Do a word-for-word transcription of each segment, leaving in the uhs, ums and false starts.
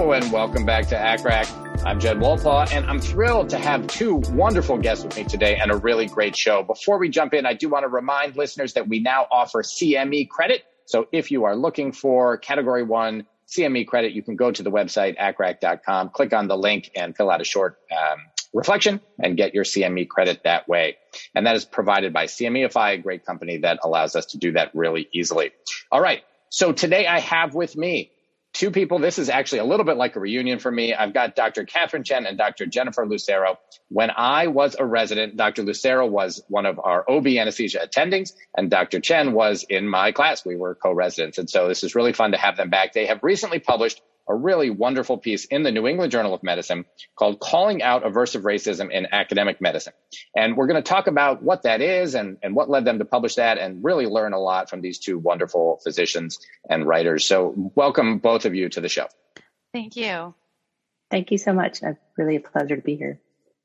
Hello and welcome back to A C R A C. I'm Jed Wolpaw, and I'm thrilled to have two wonderful guests with me today and a really great show. Before we jump in, I do want to remind listeners that we now offer C M E credit. So if you are looking for Category one C M E credit, you can go to the website, A C R A C dot com, click on the link and fill out a short um, reflection and get your C M E credit that way. And that is provided by CMEify, a great company that allows us to do that really easily. All right. So today I have with me two people. This is actually a little bit like a reunion for me. I've got Doctor Catherine Chen and Doctor Jennifer Lucero. When I was a resident, Doctor Lucero was one of our O B anesthesia attendings, and Doctor Chen was in my class. We were co-residents. And so this is really fun to have them back. They have recently published a really wonderful piece in the New England Journal of Medicine called Calling Out Aversive Racism in Academic Medicine. And we're going to talk about what that is and, and what led them to publish that and really learn a lot from these two wonderful physicians and writers. So welcome both of you to the show. Thank you. Thank you so much. It's really a pleasure to be here.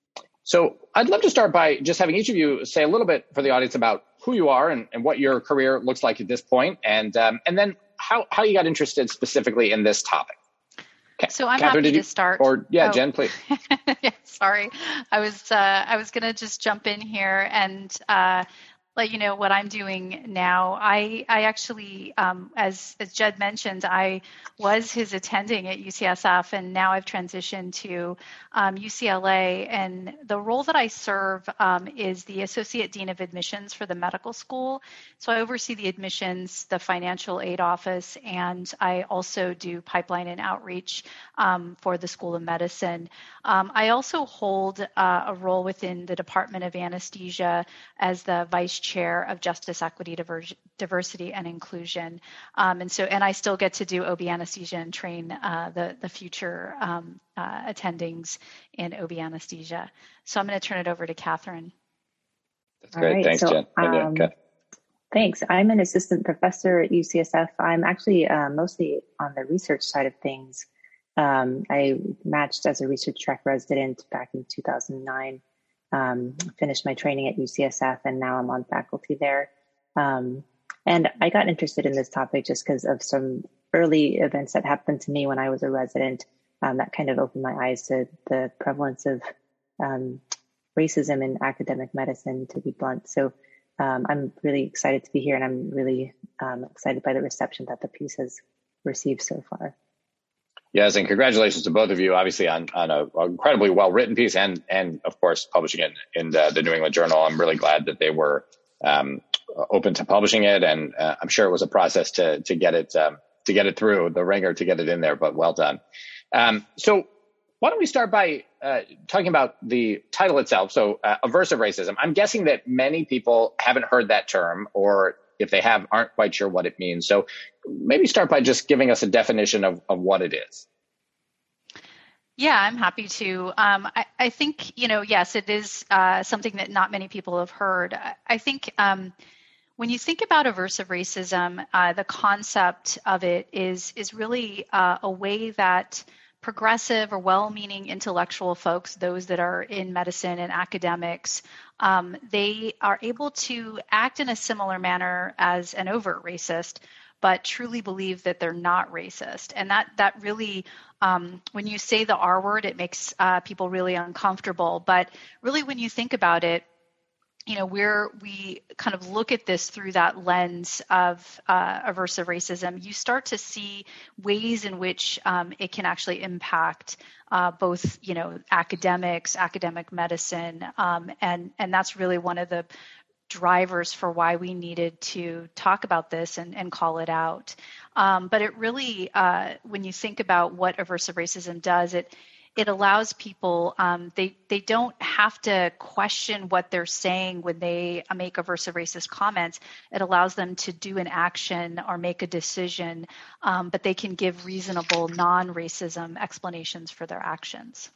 So I'd love to start by just having each of you say a little bit for the audience about who you are and, and what your career looks like at this point, and um, and then how, how you got interested specifically in this topic. So I'm Catherine, happy did you, to start. Or yeah, oh. Jen, please. yeah, sorry, I was uh, I was going to just jump in here and uh, let you know what I'm doing now. I I actually, um, as as Jed mentioned, I was his attending at U C S F, and now I've transitioned to um, U C L A. And the role that I serve um, is the Associate Dean of Admissions for the medical school. So I oversee the admissions, the financial aid office, and I also do pipeline and outreach um, for the School of Medicine. Um, I also hold uh, a role within the Department of Anesthesia as the Vice Chair of Justice, Equity, Diver- Diversity, and Inclusion. Um, and so, and I still get to do O B anesthesia and train uh, the, the future um, uh, attendings in O B anesthesia. So I'm going to turn it over to Catherine. That's great. Right, Thanks, so, Jen. Um, yeah, thanks. I'm an assistant professor at U C S F. I'm actually uh, mostly on the research side of things. Um, I matched as a research track resident back in two thousand nine. Um, finished my training at U C S F, and now I'm on faculty there. Um, and I got interested in this topic just because of some early events that happened to me when I was a resident um, that kind of opened my eyes to the prevalence of um, racism in academic medicine, to be blunt. So um, I'm really excited to be here, and I'm really um, excited by the reception that the piece has received so far. Yes, and congratulations to both of you, obviously, on, on an incredibly well-written piece and, and of course, publishing it in the, the New England Journal. I'm really glad that they were um, open to publishing it, and uh, I'm sure it was a process to to get it um, to get it through the ringer to get it in there, but well done. Um, so why don't we start by uh, talking about the title itself? So uh, aversive racism. I'm guessing that many people haven't heard that term, or if they have, aren't quite sure what it means. So maybe start by just giving us a definition of, of what it is. Yeah, I'm happy to. Um, I, I think, you know, yes, it is uh, something that not many people have heard. I, I think um, when you think about aversive racism, uh, the concept of it is, is really uh, a way that progressive or well-meaning intellectual folks, those that are in medicine and academics, um, they are able to act in a similar manner as an overt racist, but truly believe that they're not racist. And that that really, um, when you say the R word, it makes uh, people really uncomfortable. But really, when you think about it, you know, we're, we kind of look at this through that lens of uh, aversive racism, you start to see ways in which um, it can actually impact uh, both, you know, academics, academic medicine, um, and, and that's really one of the drivers for why we needed to talk about this and, and call it out. Um, but it really, uh, when you think about what aversive racism does, it it allows people, um, they, they don't have to question what they're saying when they make aversive racist comments. It allows them to do an action or make a decision, um, but they can give reasonable non-racism explanations for their actions.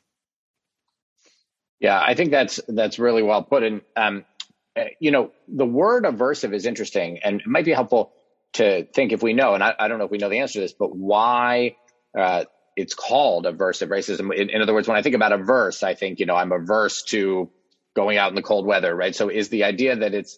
Yeah, I think that's that's really well put. And, um, you know, the word aversive is interesting, and it might be helpful to think if we know, and I, I don't know if we know the answer to this, but why uh, it's called aversive racism. In, in other words, when I think about averse, I think, you know, I'm averse to going out in the cold weather, right? So is the idea that it's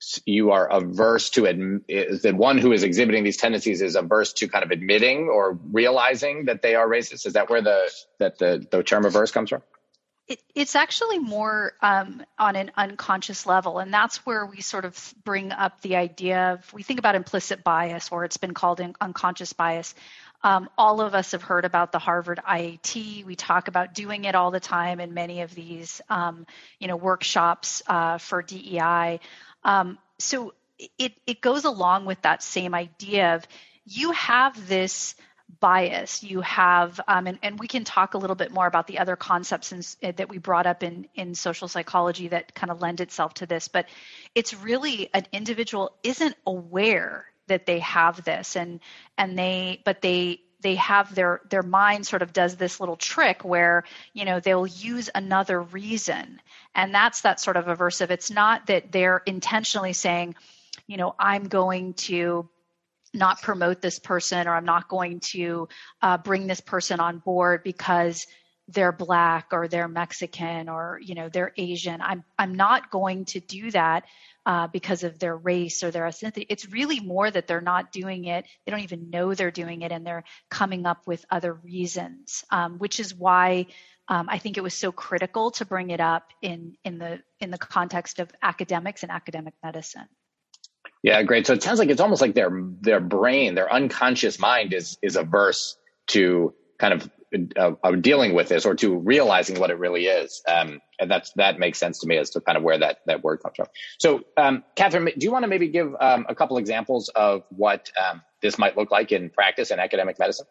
you are averse to adm- is that one who is exhibiting these tendencies is averse to kind of admitting or realizing that they are racist? Is that where the that the, the term averse comes from? It, it's actually more um, on an unconscious level, and that's where we sort of bring up the idea of, we think about implicit bias, or it's been called in unconscious bias. Um, all of us have heard about the Harvard I A T. We talk about doing it all the time in many of these, um, you know, workshops uh, for D E I. Um, so it, it goes along with that same idea of, you have this bias, you have, um, and, and we can talk a little bit more about the other concepts in, that we brought up in, in social psychology that kind of lend itself to this, but it's really an individual isn't aware that they have this, and and they but they they have their their mind sort of does this little trick where, you know, they'll use another reason, and that's that sort of aversive. It's not that they're intentionally saying, you know, I'm going to not promote this person, or I'm not going to uh, bring this person on board because they're Black or they're Mexican or, you know, they're Asian. I'm I'm not going to do that uh, because of their race or their ethnicity. It's really more that they're not doing it. They don't even know they're doing it, and they're coming up with other reasons, um, which is why um, I think it was so critical to bring it up in in the in the context of academics and academic medicine. Yeah, great. So it sounds like it's almost like their their brain, their unconscious mind is is averse to kind of uh, uh, dealing with this, or to realizing what it really is. Um, and that's that makes sense to me as to kind of where that that word comes from. So, um, Catherine, do you want to maybe give um, a couple examples of what um, this might look like in practice in academic medicine?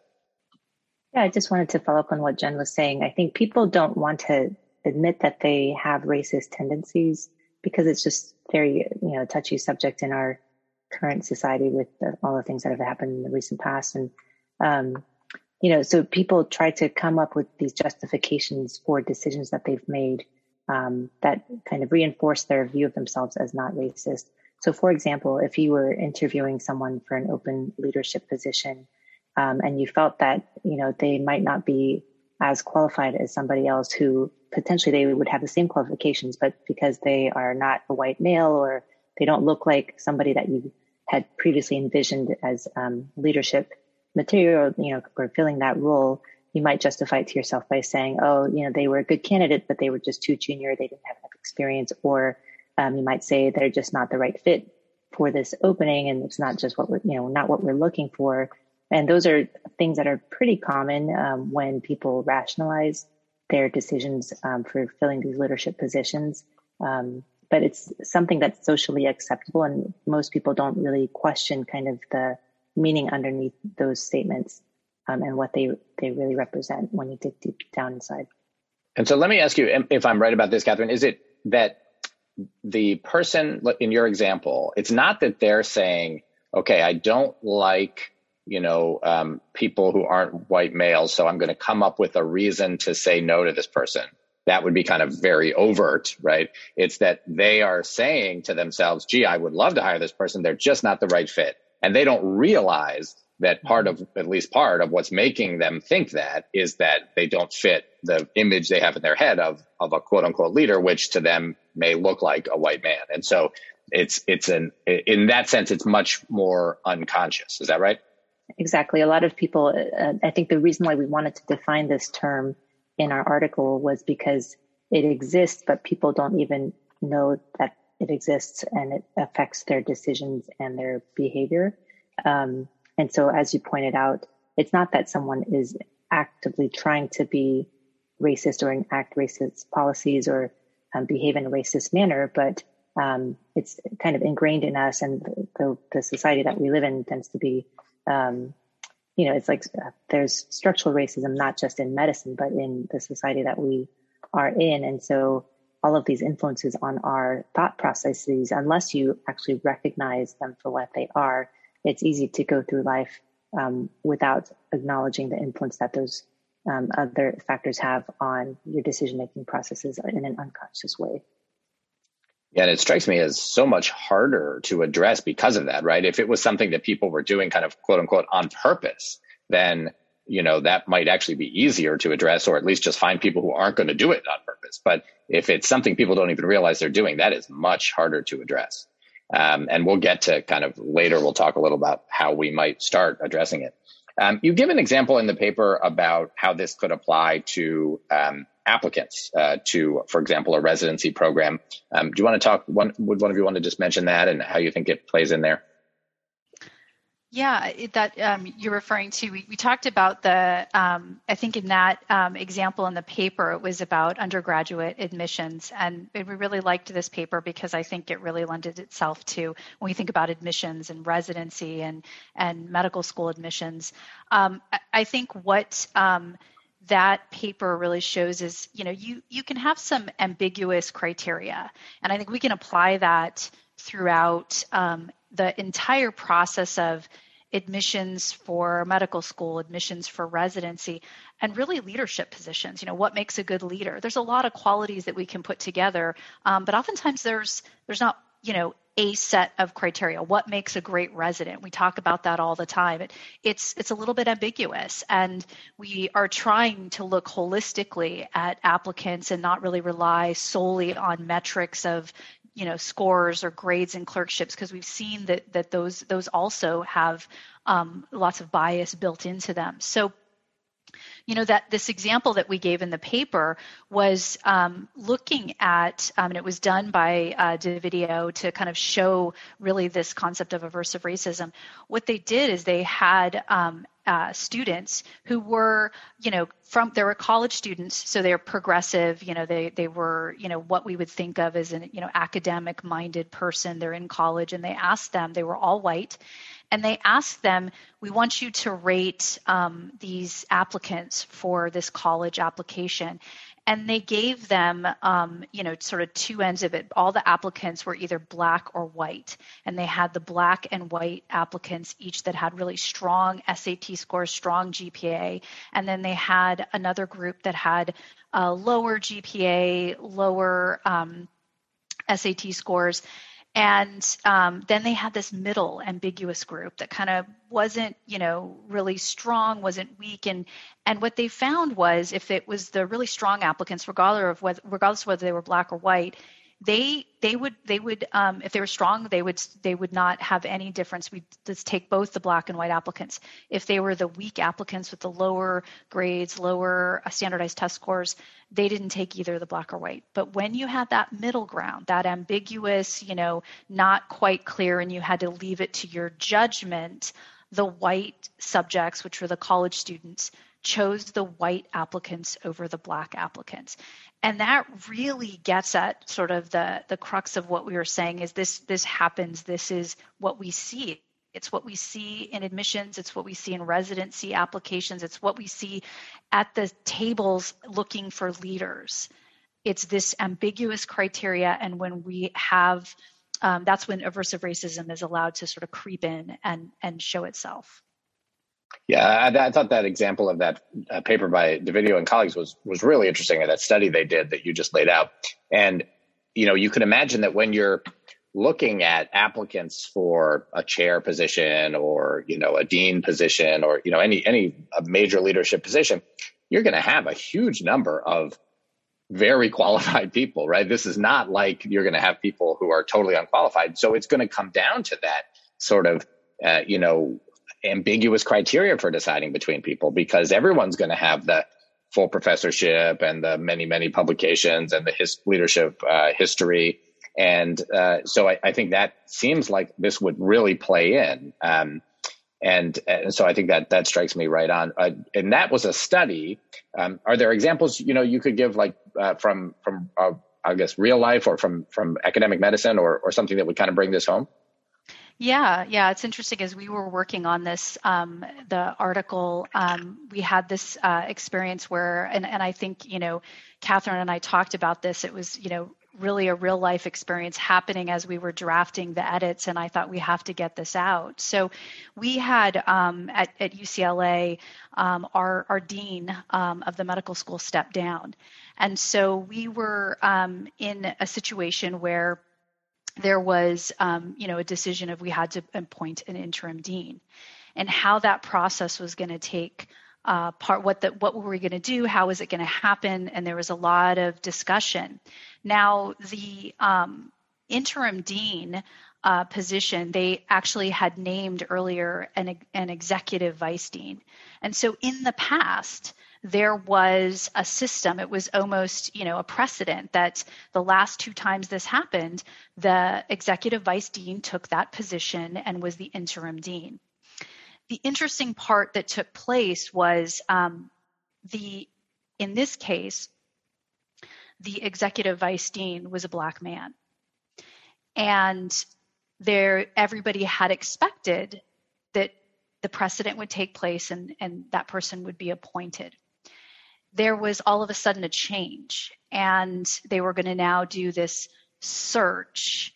Yeah, I just wanted to follow up on what Jen was saying. I think people don't want to admit that they have racist tendencies because it's just very, you know, touchy subject in our current society with the, all the things that have happened in the recent past. And, um, you know, so people try to come up with these justifications for decisions that they've made um, that kind of reinforce their view of themselves as not racist. So, for example, if you were interviewing someone for an open leadership position um, and you felt that, you know, they might not be as qualified as somebody else who potentially they would have the same qualifications, but because they are not a white male or they don't look like somebody that you had previously envisioned as um, leadership material, you know, or filling that role, you might justify it to yourself by saying, oh, you know, they were a good candidate, but they were just too junior. They didn't have enough experience. Or um, you might say they're just not the right fit for this opening. And it's not just what we're, you know, not what we're looking for. And those are things that are pretty common um, when people rationalize their decisions um, for filling these leadership positions. Um, but it's something that's socially acceptable, and most people don't really question kind of the meaning underneath those statements um, and what they they really represent when you dig deep down inside. And so let me ask you, if I'm right about this, Catherine, is it that the person in your example, it's not that they're saying, okay, I don't like, you know, um, people who aren't white males, so I'm going to come up with a reason to say no to this person. That would be kind of very overt, right? It's that they are saying to themselves, gee, I would love to hire this person. They're just not the right fit. And they don't realize that part of, at least part of what's making them think that is that they don't fit the image they have in their head of, of a quote unquote leader, which to them may look like a white man. And so it's, it's an, in that sense, it's much more unconscious. Is that right? Exactly. A lot of people, uh, I think the reason why we wanted to define this term in our article was because it exists, but people don't even know that it exists, and it affects their decisions and their behavior. Um, and so, as you pointed out, it's not that someone is actively trying to be racist or enact racist policies or um, behave in a racist manner, but um, it's kind of ingrained in us, and the, the society that we live in tends to be um, you know, it's like uh, there's structural racism, not just in medicine, but in the society that we are in. And so all of these influences on our thought processes, unless you actually recognize them for what they are, it's easy to go through life um, without acknowledging the influence that those um, other factors have on your decision-making processes in an unconscious way. Yeah, and it strikes me as so much harder to address because of that, right? If it was something that people were doing kind of quote unquote on purpose, then, you know, that might actually be easier to address, or at least just find people who aren't going to do it on purpose. But if it's something people don't even realize they're doing, that is much harder to address. Um, and we'll get to kind of later, we'll talk a little about how we might start addressing it. Um, you give an example in the paper about how this could apply to um, applicants uh, to, for example, a residency program. Um, do you want to talk, one, would one of you want to just mention that and how you think it plays in there? Yeah, it, that um, you're referring to, we, we talked about the, um, I think in that um, example in the paper, it was about undergraduate admissions. And we really liked this paper because I think it really lended itself to, when we think about admissions and residency and, and medical school admissions, um, I, I think what um, that paper really shows is, you know, you, you can have some ambiguous criteria. And I think we can apply that throughout um, the entire process of admissions for medical school, admissions for residency, and really leadership positions. You know, what makes a good leader? There's a lot of qualities that we can put together, um, but oftentimes there's there's not, you know, a set of criteria. What makes a great resident? We talk about that all the time. It, it's it's a little bit ambiguous, and we are trying to look holistically at applicants and not really rely solely on metrics of, you know, scores or grades and clerkships, because we've seen that that those those also have um, lots of bias built into them. So, you know, that this example that we gave in the paper was um, looking at, um, and it was done by uh, Dividio to kind of show really this concept of aversive racism. What they did is they had um, uh, students who were, you know, from, they were college students, so they're progressive, you know, they they were, you know, what we would think of as an, you know, academic-minded person. They're in college, and they asked them, they were all white, and they asked them, we want you to rate um, these applicants for this college application. And they gave them, um, you know, sort of two ends of it. All the applicants were either black or white. And they had the black and white applicants each that had really strong S A T scores, strong G P A. And then they had another group that had uh, lower G P A, lower um, S A T scores. And um, then they had this middle ambiguous group that kind of wasn't, you know, really strong, wasn't weak. And and what they found was if it was the really strong applicants, regardless of whether, regardless of whether they were black or white, they they would they would um, if they were strong, they would they would not have any difference. We just take both the black and white applicants. If they were the weak applicants with the lower grades, lower uh, standardized test scores, they didn't take either the black or white. But when you had that middle ground, that ambiguous, you know, not quite clear, and you had to leave it to your judgment, the white subjects, which were the college students, chose the white applicants over the black applicants. And that really gets at sort of the, the crux of what we were saying is this, this happens, this is what we see. It's what we see in admissions, it's what we see in residency applications, it's what we see at the tables looking for leaders. It's this ambiguous criteria, and when we have, um, that's when aversive racism is allowed to sort of creep in and, and show itself. Yeah, I, I thought that example of that uh, paper by Dividio and colleagues was was really interesting, and that study they did that you just laid out. And, you know, you can imagine that when you're looking at applicants for a chair position or, you know, a dean position or, you know, any any major leadership position, you're going to have a huge number of very qualified people, right? This is not like you're going to have people who are totally unqualified. So it's going to come down to that sort of, uh, you know, ambiguous criteria for deciding between people, because everyone's going to have the full professorship and the many, many publications and the his leadership uh, history. And uh, so I, I think that seems like this would really play in. Um, and, and so I think that that strikes me right on. Uh, and that was a study. Um, are there examples, you know, you could give like uh, from, from uh, I guess, real life or from, from academic medicine or, or something that would kind of bring this home? Yeah, yeah, it's interesting. As we were working on this, um, the article, um, we had this uh, experience where, and, and I think, you know, Catherine and I talked about this. It was, you know, really a real life experience happening as we were drafting the edits, and I thought we have to get this out. So we had um, at, at U C L A, um, our, our dean um, of the medical school stepped down. And so we were um, in a situation where there was, um, you know, a decision of we had to appoint an interim dean, and how that process was going to take uh, part. What the what were we going to do? How was it going to happen? And there was a lot of discussion. Now, the um, interim dean uh, position, they actually had named earlier an, an executive vice dean. And so in the past, there was a system, it was almost, you know, a precedent that the last two times this happened, the executive vice dean took that position and was the interim dean. The interesting part that took place was um, the, in this case, the executive vice dean was a Black man. And there, everybody had expected that the precedent would take place and, and that person would be appointed. There was all of a sudden a change, and they were going to now do this search,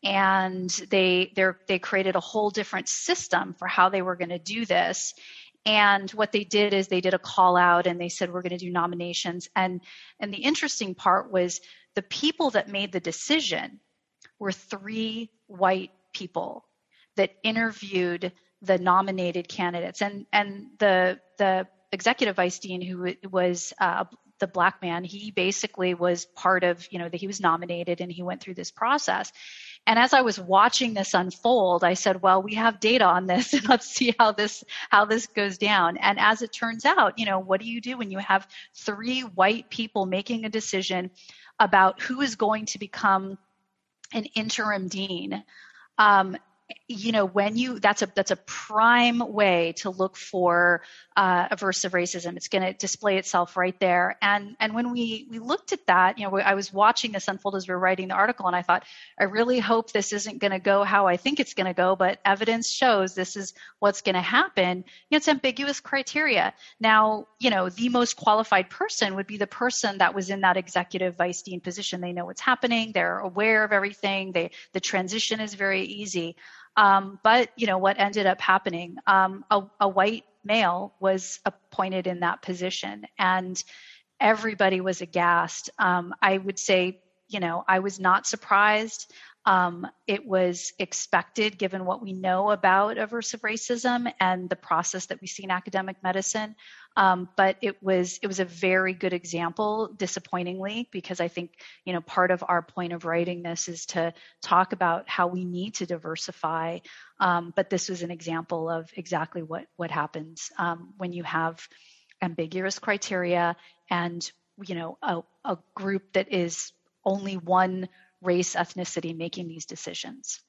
and they they created a whole different system for how they were going to do this. And what they did is they did a call out, and they said, we're going to do nominations. And and the interesting part was the people that made the decision were three white people that interviewed the nominated candidates, and and the the executive vice dean, who was uh, the Black man, he basically was part of, you know, that he was nominated and he went through this process. And as I was watching this unfold, I said, well, we have data on this, and let's see how this how this goes down. And as it turns out, you know, what do you do when you have three white people making a decision about who is going to become an interim dean? Um, you know, when you, that's a, that's a prime way to look for uh, aversive racism. It's going to display itself right there. And, and when we, we looked at that, you know, I was watching this unfold as we were writing the article, and I thought, I really hope this isn't going to go how I think it's going to go, but evidence shows this is what's going to happen. You know, it's ambiguous criteria. Now, you know, the most qualified person would be the person that was in that executive vice dean position. They know what's happening. They're aware of everything. They, the transition is very easy. Um, but, you know, what ended up happening, um, a, a white male was appointed in that position, and everybody was aghast. Um, I would say, you know, I was not surprised. Um, it was expected given what we know about aversive racism and the process that we see in academic medicine. Um, but it was it was a very good example, disappointingly, because I think, you know, part of our point of writing this is to talk about how we need to diversify. Um, but this was an example of exactly what what happens um, when you have ambiguous criteria and, you know, a, a group that is only one race, ethnicity making these decisions.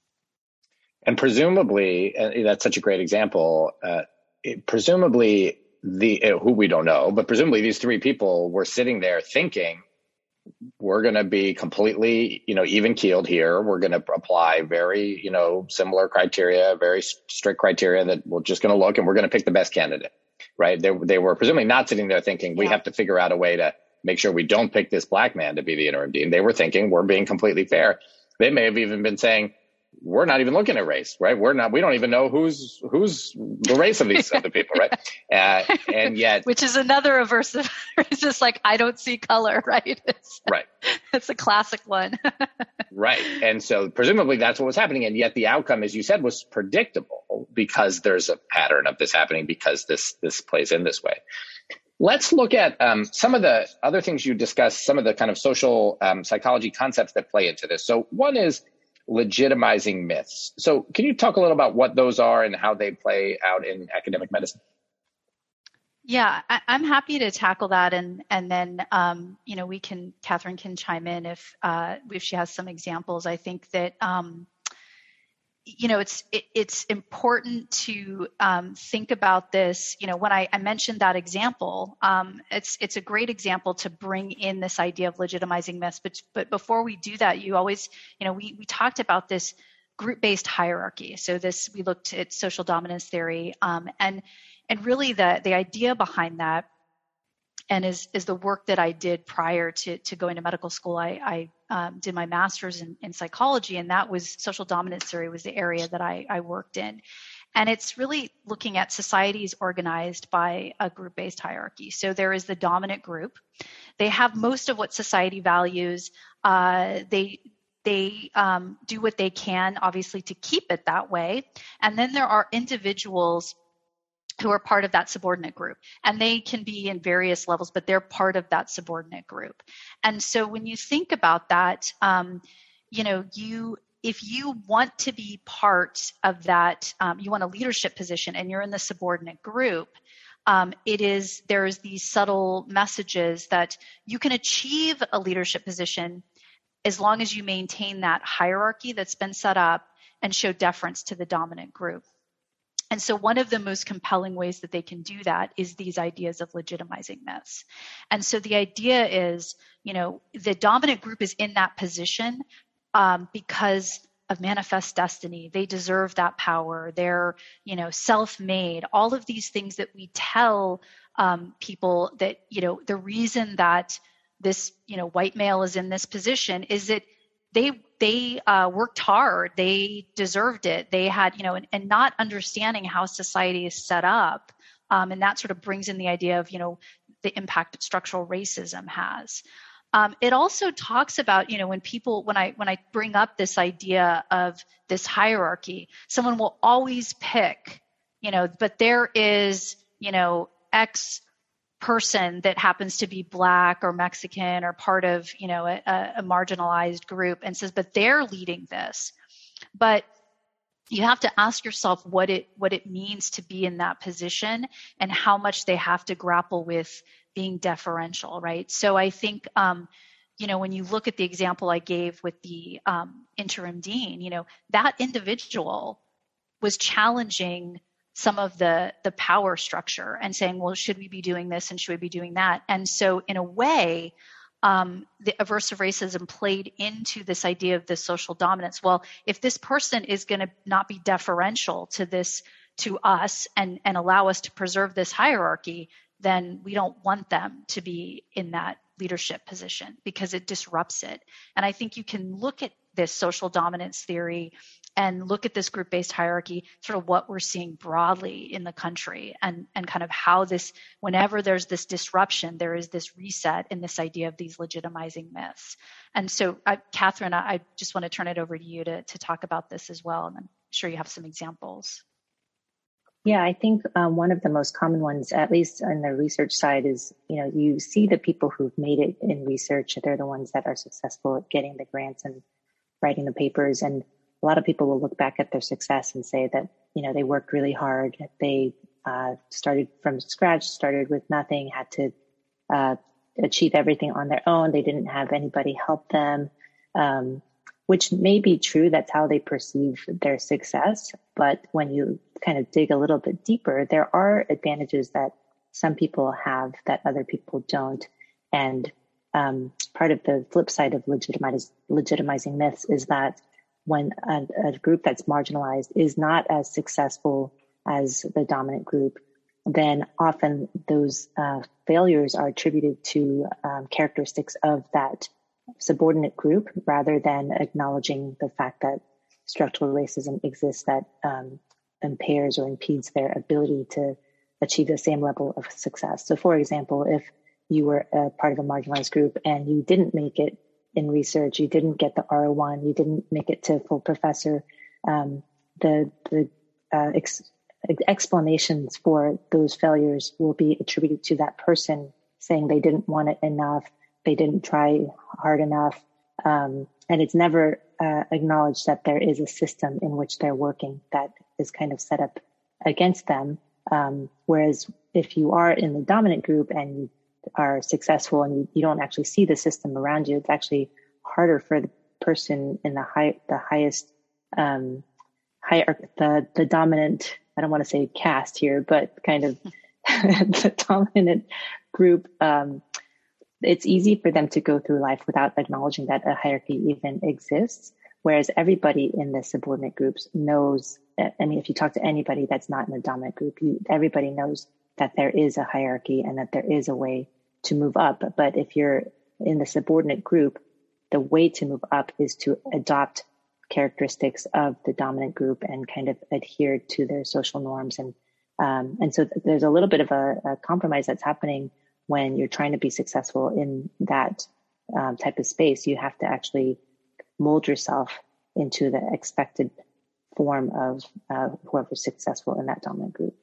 And presumably, uh, that's such a great example. Uh, it, presumably, the uh, who we don't know, but presumably these three people were sitting there thinking, we're going to be completely, you know, even keeled here. We're going to apply very, you know, similar criteria, very strict criteria that we're just going to look, and we're going to pick the best candidate, right? They they were presumably not sitting there thinking, we yeah. have to figure out a way to make sure we don't pick this Black man to be the interim dean. They were thinking, we're being completely fair. They may have even been saying, we're not even looking at race, right? We're not, we don't even know who's, who's the race of these other people, right? Uh, and yet. Which is another aversive, it's just like, I don't see color, right? It's, right. It's a classic one. Right. And so presumably that's what was happening. And yet the outcome, as you said, was predictable because there's a pattern of this happening, because this, this plays in this way. Let's look at um, some of the other things you discussed, some of the kind of social um, psychology concepts that play into this. So one is legitimizing myths. So can you talk a little about what those are and how they play out in academic medicine? Yeah, I, I'm happy to tackle that, and and then um, you know, we can, Catherine can chime in if uh, if she has some examples. I think that um, you know, it's it, it's important to um, think about this. You know, when I, I mentioned that example, um, it's it's a great example to bring in this idea of legitimizing myths. But but before we do that, you always, you know, we we talked about this group-based hierarchy. So this, we looked at social dominance theory, um, and and really the the idea behind that, and is is the work that I did prior to to going to medical school. I, I um, did my master's in, in psychology, and that was social dominance theory was the area that I, I worked in. And it's really looking at societies organized by a group-based hierarchy. So there is the dominant group. They have most of what society values. Uh, they They um, do what they can, obviously, to keep it that way. And then there are individuals who are part of that subordinate group. And they can be in various levels, but they're part of that subordinate group. And so when you think about that, um, you know, you if you want to be part of that, um, you want a leadership position and you're in the subordinate group, um, it is, there's these subtle messages that you can achieve a leadership position as long as you maintain that hierarchy that's been set up and show deference to the dominant group. And so one of the most compelling ways that they can do that is these ideas of legitimizing myths. And so the idea is, you know, the dominant group is in that position um, because of manifest destiny. They deserve that power. They're, you know, self-made. All of these things that we tell um, people that, you know, the reason that this, you know, white male is in this position is that they they uh, worked hard. They deserved it. They had, you know, and, and not understanding how society is set up. Um, and that sort of brings in the idea of, you know, the impact that structural racism has. Um, it also talks about, you know, when people, when I when I bring up this idea of this hierarchy, someone will always pick, you know, but there is, you know, X person that happens to be Black or Mexican or part of, you know, a, a marginalized group and says, but they're leading this. But you have to ask yourself what it what it means to be in that position and how much they have to grapple with being deferential, right? So I think, um, you know, when you look at the example I gave with the um, interim dean, you know, that individual was challenging some of the the power structure and saying, well, should we be doing this and should we be doing that? And so in a way, um, the aversive racism played into this idea of this social dominance. Well, if this person is going to not be deferential to this, to us and, and allow us to preserve this hierarchy, then we don't want them to be in that leadership position because it disrupts it. And I think you can look at this social dominance theory and look at this group-based hierarchy, sort of what we're seeing broadly in the country and, and kind of how this, whenever there's this disruption, there is this reset in this idea of these legitimizing myths. And so, I, Catherine, I, I just want to turn it over to you to, to talk about this as well. And I'm sure you have some examples. Yeah, I think um, one of the most common ones, at least on the research side, is, you know, you see the people who've made it in research. They're the ones that are successful at getting the grants and writing the papers. And a lot of people will look back at their success and say that, you know, they worked really hard. They uh, started from scratch, started with nothing, had to uh, achieve everything on their own. They didn't have anybody help them, um, which may be true. That's how they perceive their success. But when you kind of dig a little bit deeper, there are advantages that some people have that other people don't. And um, part of the flip side of legitimize, legitimizing myths is that when a, a group that's marginalized is not as successful as the dominant group, then often those uh, failures are attributed to um, characteristics of that subordinate group rather than acknowledging the fact that structural racism exists that um, impairs or impedes their ability to achieve the same level of success. So, for example, if you were a part of a marginalized group and you didn't make it in research, you didn't get the R O one, you didn't make it to full professor, um, the, the uh, ex- explanations for those failures will be attributed to that person saying they didn't want it enough, they didn't try hard enough, um, and it's never uh, acknowledged that there is a system in which they're working that is kind of set up against them. Um, whereas if you are in the dominant group and you are successful and you, you don't actually see the system around you, it's actually harder for the person in the high, the highest, um, higher, the, the dominant, I don't want to say caste here, but kind of the dominant group. Um, it's easy for them to go through life without acknowledging that a hierarchy even exists. Whereas everybody in the subordinate groups knows, I mean, if you talk to anybody that's not in the dominant group, you, everybody knows that there is a hierarchy and that there is a way to move up. But if you're in the subordinate group, the way to move up is to adopt characteristics of the dominant group and kind of adhere to their social norms. And um, and so there's a little bit of a, a compromise that's happening when you're trying to be successful in that um, type of space. You have to actually mold yourself into the expected form of uh, whoever's successful in that dominant group.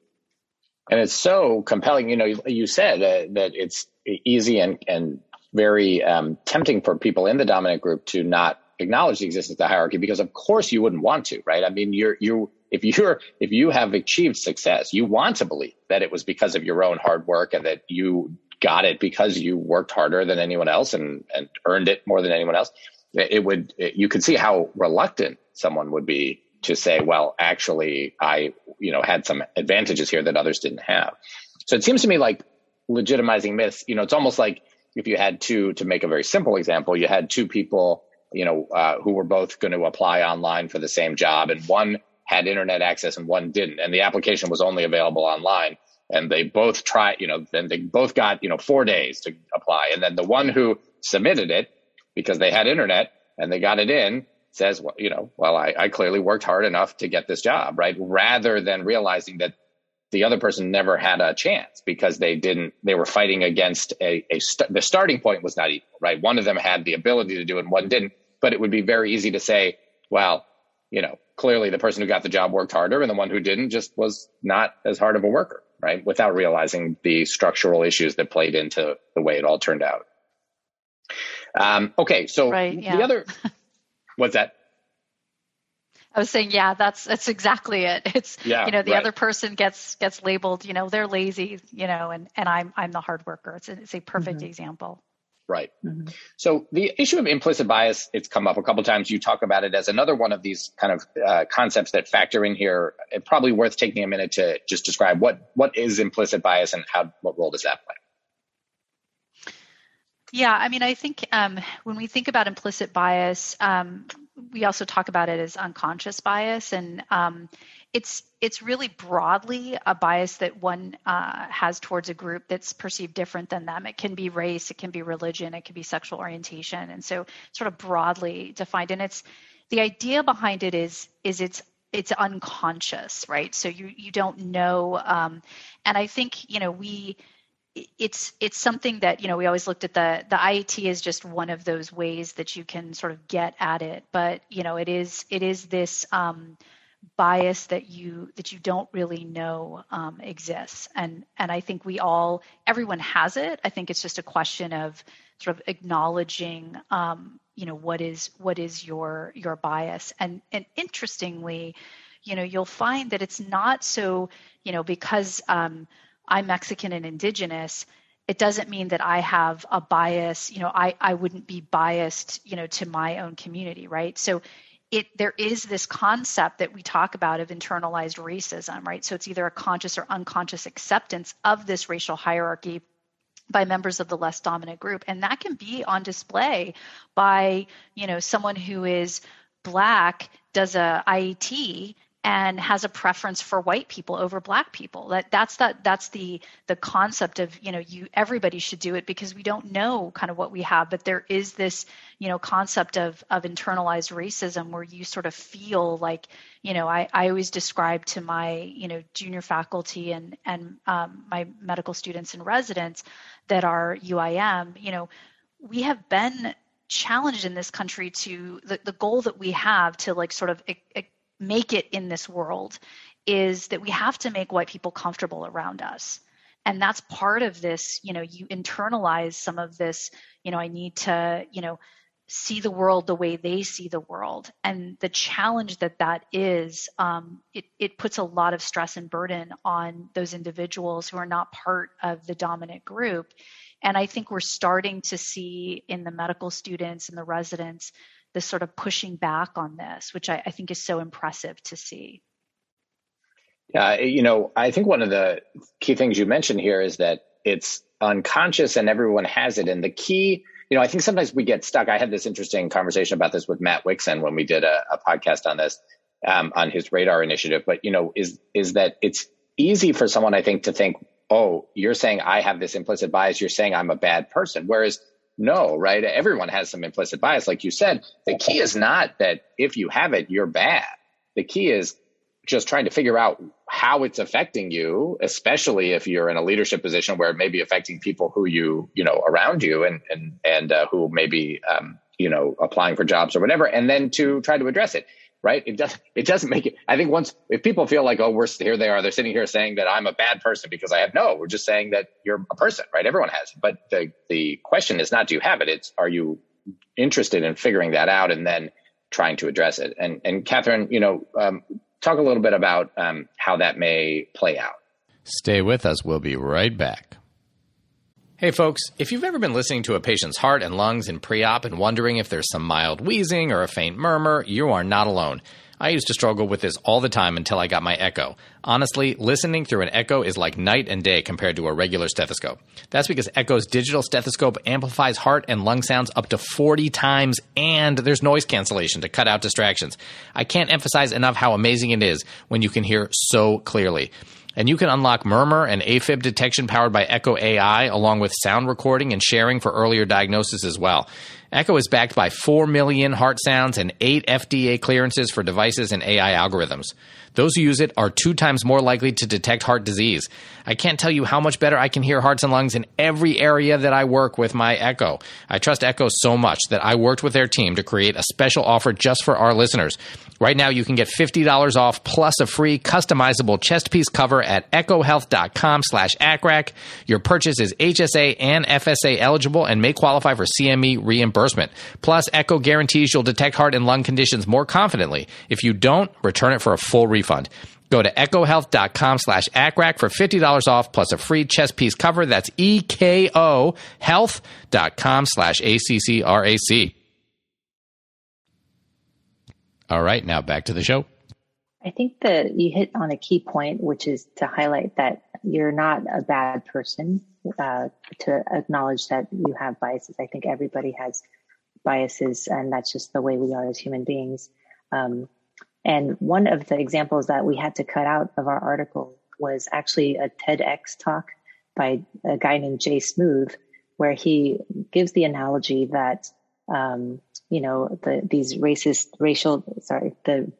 And it's so compelling. You know, you, you said uh, that it's easy and, and very um, tempting for people in the dominant group to not acknowledge the existence of the hierarchy because of course you wouldn't want to, right? I mean, you're, you, if you're, if you have achieved success, you want to believe that it was because of your own hard work and that you got it because you worked harder than anyone else and, and earned it more than anyone else. It would, it, you could see how reluctant someone would be to say, well, actually, I, you know, had some advantages here that others didn't have. So it seems to me like legitimizing myths, you know, it's almost like if you had two, to make a very simple example, you had two people, you know, uh, who were both going to apply online for the same job, and one had internet access and one didn't, and the application was only available online. And they both tried, you know, then they both got, you know, four days to apply. And then the one who submitted it because they had internet and they got it in says, well, you know, well, I, I clearly worked hard enough to get this job, right? Rather than realizing that the other person never had a chance because they didn't, they were fighting against a, a st- the starting point was not equal, right? One of them had the ability to do it and one didn't, but it would be very easy to say, well, you know, clearly the person who got the job worked harder and the one who didn't just was not as hard of a worker, right? Without realizing the structural issues that played into the way it all turned out. Um, okay, so right, yeah. the other, what's that? I was saying, yeah, that's that's exactly it. It's yeah, you know, the right. other person gets gets labeled, you know, they're lazy, you know, and and I'm I'm the hard worker. It's a, it's a perfect mm-hmm. example. Right. Mm-hmm. So the issue of implicit bias, it's come up a couple of times. You talk about it as another one of these kind of uh, concepts that factor in here. It's probably worth taking a minute to just describe what what is implicit bias and how what role does that play? Yeah, I mean, I think um, when we think about implicit bias, um, we also talk about it as unconscious bias, and um, it's it's really broadly a bias that one uh, has towards a group that's perceived different than them. It can be race, it can be religion, it can be sexual orientation, and so sort of broadly defined. And it's the idea behind it is is it's it's unconscious, right? So you you don't know, um, and I think you know we. It's it's something that, you know, we always looked at the the I A T as just one of those ways that you can sort of get at it. But, you know, it is it is this um, bias that you that you don't really know um, exists. And and I think we all, everyone has it. I think it's just a question of sort of acknowledging, um, you know, what is what is your your bias. And and interestingly, you know, you'll find that it's not so, you know, because um, I'm Mexican and indigenous, it doesn't mean that I have a bias, you know, I, I wouldn't be biased, you know, to my own community, right? So it there is this concept that we talk about of internalized racism, right? So it's either a conscious or unconscious acceptance of this racial hierarchy by members of the less dominant group. And that can be on display by, you know, someone who is Black, does a I A T, and has a preference for white people over Black people. That that's that that's the the concept of, you know, you everybody should do it because we don't know kind of what we have, but there is this, you know, concept of of internalized racism where you sort of feel like, you know, I, I always describe to my, you know, junior faculty and and um, my medical students and residents that are U I M, you know, we have been challenged in this country to the, the goal that we have to like sort of e- e- make it in this world is that we have to make white people comfortable around us. And that's part of this, you know, you internalize some of this, you know, I need to, you know, see the world the way they see the world. And the challenge that that is, um, it, it puts a lot of stress and burden on those individuals who are not part of the dominant group. And I think we're starting to see in the medical students and the residents this sort of pushing back on this, which I, I think is so impressive to see. Yeah, you know, I think one of the key things you mentioned here is that it's unconscious and everyone has it. And the key, you know, I think sometimes we get stuck. I had this interesting conversation about this with Matt Wixon when we did a, a podcast on this, um, on his Radar initiative. But, you know, is is that it's easy for someone, I think, to think, oh, you're saying I have this implicit bias. You're saying I'm a bad person. Whereas no, right? Everyone has some implicit bias. Like you said, the key is not that if you have it, you're bad. The key is just trying to figure out how it's affecting you, especially if you're in a leadership position where it may be affecting people who you, you know, around you and, and, and uh, who may be, um, you know, applying for jobs or whatever, and then to try to address it. Right. It doesn't, it doesn't make it. I think once, if people feel like, oh, we're here, they are, they're sitting here saying that I'm a bad person because I have, no, we're just saying that you're a person, right? Everyone has it. But the, the question is not, do you have it? It's, are you interested in figuring that out and then trying to address it. And, and Catherine, you know, um, talk a little bit about um, how that may play out. Stay with us. We'll be right back. Hey folks, if you've ever been listening to a patient's heart and lungs in pre-op and wondering if there's some mild wheezing or a faint murmur, you are not alone. I used to struggle with this all the time until I got my echo. Honestly, listening through an echo is like night and day compared to a regular stethoscope. That's because Echo's digital stethoscope amplifies heart and lung sounds up to forty times, and there's noise cancellation to cut out distractions. I can't emphasize enough how amazing it is when you can hear so clearly. And you can unlock murmur and AFib detection powered by Echo A I, along with sound recording and sharing for earlier diagnosis as well. Echo is backed by four million heart sounds and eight F D A clearances for devices and A I algorithms. Those who use it are two times more likely to detect heart disease. I can't tell you how much better I can hear hearts and lungs in every area that I work with my Echo. I trust Echo so much that I worked with their team to create a special offer just for our listeners. Right now, you can get fifty dollars off plus a free customizable chest piece cover at echohealth.com slash ACRAC. Your purchase is H S A and F S A eligible and may qualify for C M E reimbursement. Plus, Echo guarantees you'll detect heart and lung conditions more confidently. If you don't, return it for a full refund. Go to echohealth.com slash ACRAC for fifty dollars off plus a free chest piece cover. That's E K O health.com slash A C C R A C. All right, now back to the show. I think that you hit on a key point, which is to highlight that you're not a bad person, uh, to acknowledge that you have biases. I think everybody has biases, and that's just the way we are as human beings. Um, and one of the examples that we had to cut out of our article was actually a TEDx talk by a guy named Jay Smooth, where he gives the analogy that um, you know, the, these racist, racial, sorry, the,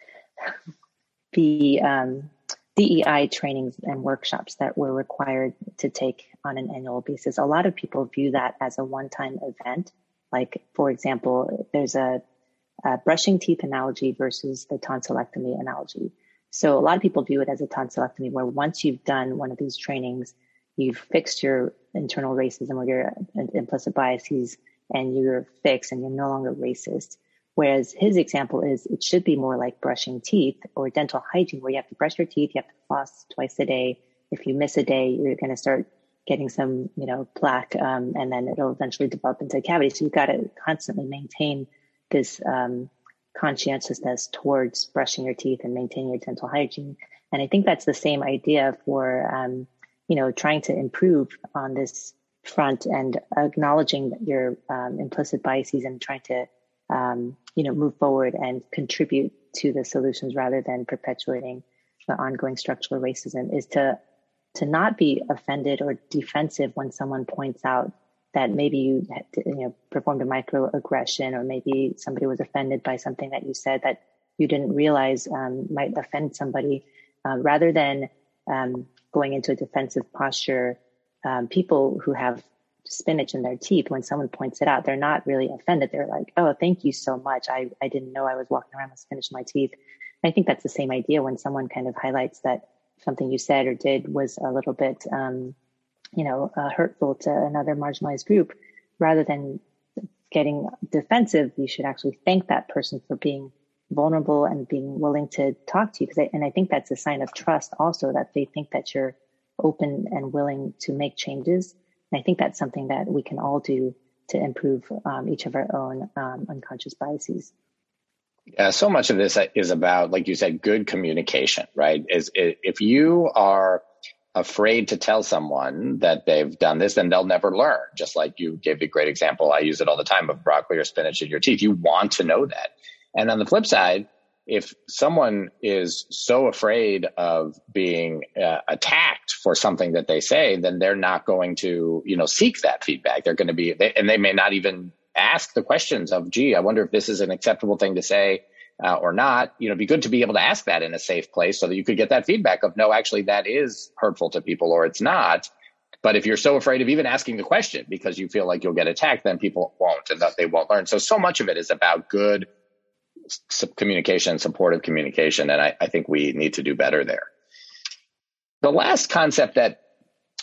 the, um, D E I trainings and workshops that we're required to take on an annual basis. A lot of people view that as a one-time event. Like, for example, there's a, a brushing teeth analogy versus the tonsillectomy analogy. So a lot of people view it as a tonsillectomy, where once you've done one of these trainings, you've fixed your internal racism or your implicit biases, and you're fixed and you're no longer racist. Whereas his example is it should be more like brushing teeth or dental hygiene, where you have to brush your teeth, you have to floss twice a day. If you miss a day, you're going to start getting some, you know, plaque, um, and then it'll eventually develop into a cavity. So you've got to constantly maintain this um, conscientiousness towards brushing your teeth and maintaining your dental hygiene. And I think that's the same idea for, um, you know, trying to improve on this front and acknowledging your um, implicit biases and trying to, um, you know, move forward and contribute to the solutions rather than perpetuating the ongoing structural racism is to to not be offended or defensive when someone points out that maybe you, you know, performed a microaggression, or maybe somebody was offended by something that you said that you didn't realize um, might offend somebody, uh, rather than um, going into a defensive posture. Um, people who have spinach in their teeth, when someone points it out, they're not really offended. They're like, oh, thank you so much. I, I didn't know I was walking around with spinach in my teeth. I think that's the same idea when someone kind of highlights that something you said or did was a little bit, um, you know, uh, hurtful to another marginalized group. Rather than getting defensive, you should actually thank that person for being vulnerable and being willing to talk to you. Because I, and I think that's a sign of trust also, that they think that you're open and willing to make changes. And I think that's something that we can all do to improve um, each of our own um, unconscious biases. Yeah, so much of this is about, like you said, good communication, right? Is if you are afraid to tell someone that they've done this, then they'll never learn. Just like you gave the great example, I use it all the time, of broccoli or spinach in your teeth. You want to know that. And on the flip side, if someone is so afraid of being uh, attacked for something that they say, then they're not going to, you know, seek that feedback. They're going to be, they, and they may not even ask the questions of, gee, I wonder if this is an acceptable thing to say uh, or not. You know, it'd be good to be able to ask that in a safe place so that you could get that feedback of, no, actually, that is hurtful to people, or it's not. But if you're so afraid of even asking the question because you feel like you'll get attacked, then people won't, and that they won't learn. So, so much of it is about good communication, supportive communication. And I, I think we need to do better there. The last concept that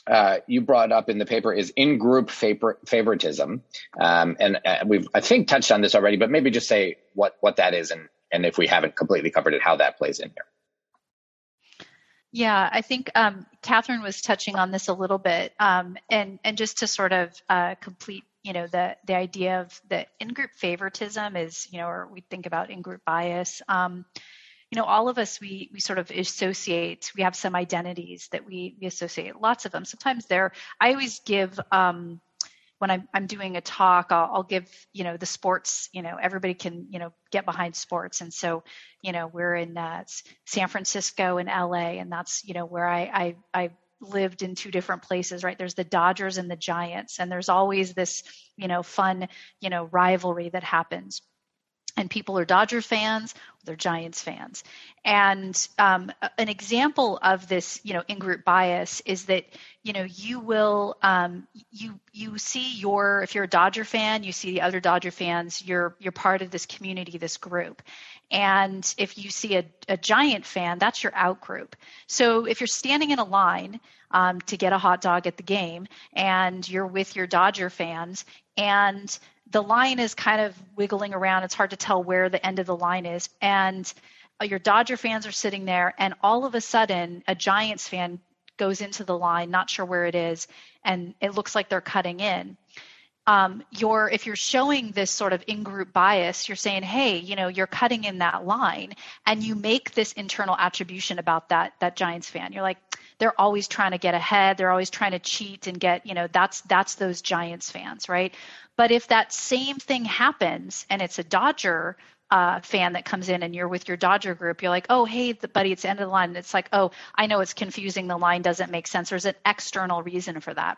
uh, you brought up in the paper is in-group favor- favoritism. Um, and uh, we've, I think, touched on this already, but maybe just say what, what that is and, and if we haven't completely covered it, how that plays in here. Yeah, I think um, Catherine was touching on this a little bit. Um, and, and just to sort of uh, complete, you know, the, the idea of the in-group favoritism is, you know, or we think about in-group bias. Um, You know, all of us, we we sort of associate, we have some identities that we, we associate, lots of them. Sometimes they're, I always give, um, when I'm, I'm doing a talk, I'll, I'll give, you know, the sports, you know, everybody can, you know, get behind sports. And so, you know, we're in uh, San Francisco and L A, and that's, you know, where I, I, I lived in two different places, right? There's the Dodgers and the Giants, and there's always this, you know, fun, you know, rivalry that happens. And people are Dodger fans, they're Giants fans. And um, an example of this, you know, in-group bias is that, you know, you will, um, you you see your, if you're a Dodger fan, you see the other Dodger fans, you're you're part of this community, this group. And if you see a, a Giant fan, that's your out group. So if you're standing in a line um, to get a hot dog at the game, and you're with your Dodger fans, and the line is kind of wiggling around. It's hard to tell where the end of the line is. And your Dodger fans are sitting there, and all of a sudden a Giants fan goes into the line, not sure where it is, and it looks like they're cutting in. Um, you're, if you're showing this sort of in-group bias, you're saying, hey, you know, you're cutting in that line, and you make this internal attribution about that, that Giants fan. You're like, they're always trying to get ahead. They're always trying to cheat and get, you know, that's, that's those Giants fans, right? But if that same thing happens and it's a Dodger uh, fan that comes in and you're with your Dodger group, you're like, oh, hey, buddy, it's the end of the line. And it's like, oh, I know it's confusing. The line doesn't make sense. There's an external reason for that.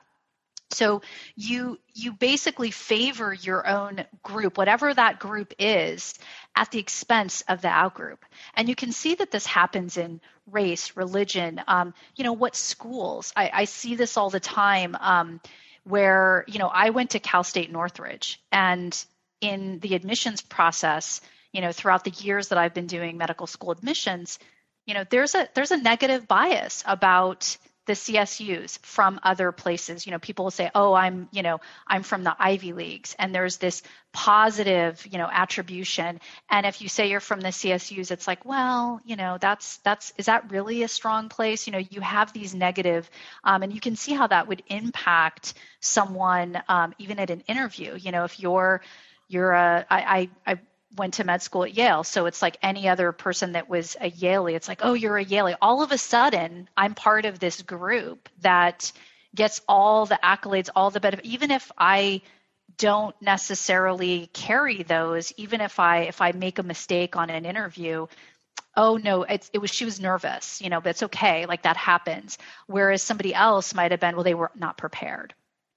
So you you basically favor your own group, whatever that group is, at the expense of the out group. And you can see that this happens in race, religion, um, you know, what schools. I, I see this all the time um, where, you know, I went to Cal State Northridge, and in the admissions process, you know, throughout the years that I've been doing medical school admissions, you know, there's a there's a negative bias about the C S Us from other places. You know, people will say, oh, I'm, you know, I'm from the Ivy Leagues, and there's this positive, you know, attribution. And if you say you're from the C S Us, it's like, well, you know, that's, that's, is that really a strong place? You know, you have these negative, um, and you can see how that would impact someone, um, even at an interview. You know, if you're, you're a, I, I, I went to med school at Yale. So it's like any other person that was a Yaley. It's like, oh, you're a Yaley. All of a sudden, I'm part of this group that gets all the accolades, all the benefit, even if I don't necessarily carry those, even if I if I make a mistake on an interview, oh no, it's, it was she was nervous, you know, but it's okay, like that happens. Whereas somebody else might have been, well, they were not prepared.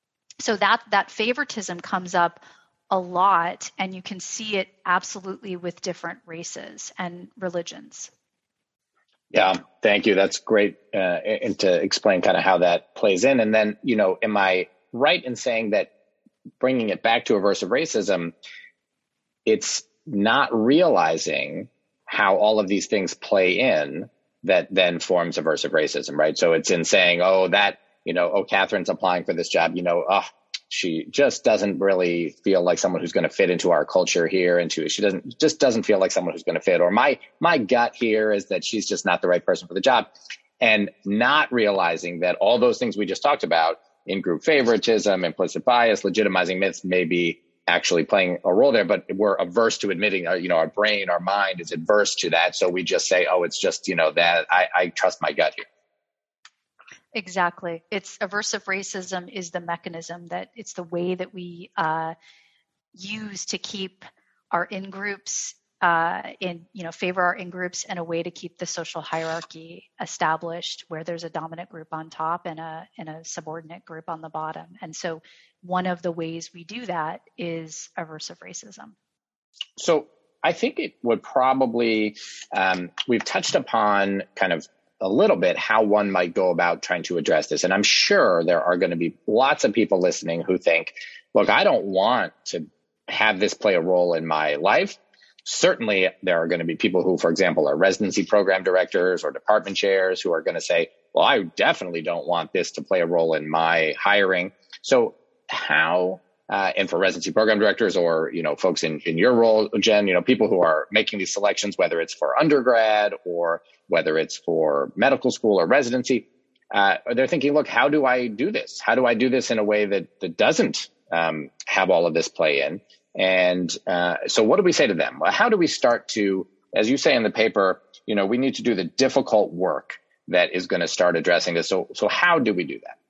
So that that favoritism comes up a lot, and you can see it absolutely with different races and religions. Yeah, thank you. That's great. Uh, and to explain kind of how that plays in. And then, you know, am I right in saying that bringing it back to aversive racism, it's not realizing how all of these things play in that then forms aversive racism, right? So it's in saying, oh, that, you know, oh, Catherine's applying for this job, you know, oh, she just doesn't really feel like someone who's going to fit into our culture here. Into she doesn't just doesn't feel like someone who's going to fit. Or my my gut here is that she's just not the right person for the job, and not realizing that all those things we just talked about, in-group favoritism, implicit bias, legitimizing myths, may be actually playing a role there. But we're averse to admitting, you know, our brain, our mind is adverse to that. So we just say, oh, it's just, you know, that I, I trust my gut here. Exactly. It's aversive racism is the mechanism that it's the way that we uh, use to keep our in-groups uh, in, you know, favor our in-groups, and a way to keep the social hierarchy established where there's a dominant group on top and a, and a subordinate group on the bottom. And so one of the ways we do that is aversive racism. So I think it would probably, um, we've touched upon kind of a little bit how one might go about trying to address this. And I'm sure there are going to be lots of people listening who think, look, I don't want to have this play a role in my life. Certainly, there are going to be people who, for example, are residency program directors or department chairs who are going to say, well, I definitely don't want this to play a role in my hiring. So how, uh, and for residency program directors or, you know, folks in, in your role, Jen, you know, people who are making these selections, whether it's for undergrad or whether it's for medical school or residency, uh, they're thinking, look, how do I do this? How do I do this in a way that, that doesn't um, have all of this play in? And uh, so what do we say to them? Well, how do we start to, as you say in the paper, you know, we need to do the difficult work that is going to start addressing this. So, so how do we do that?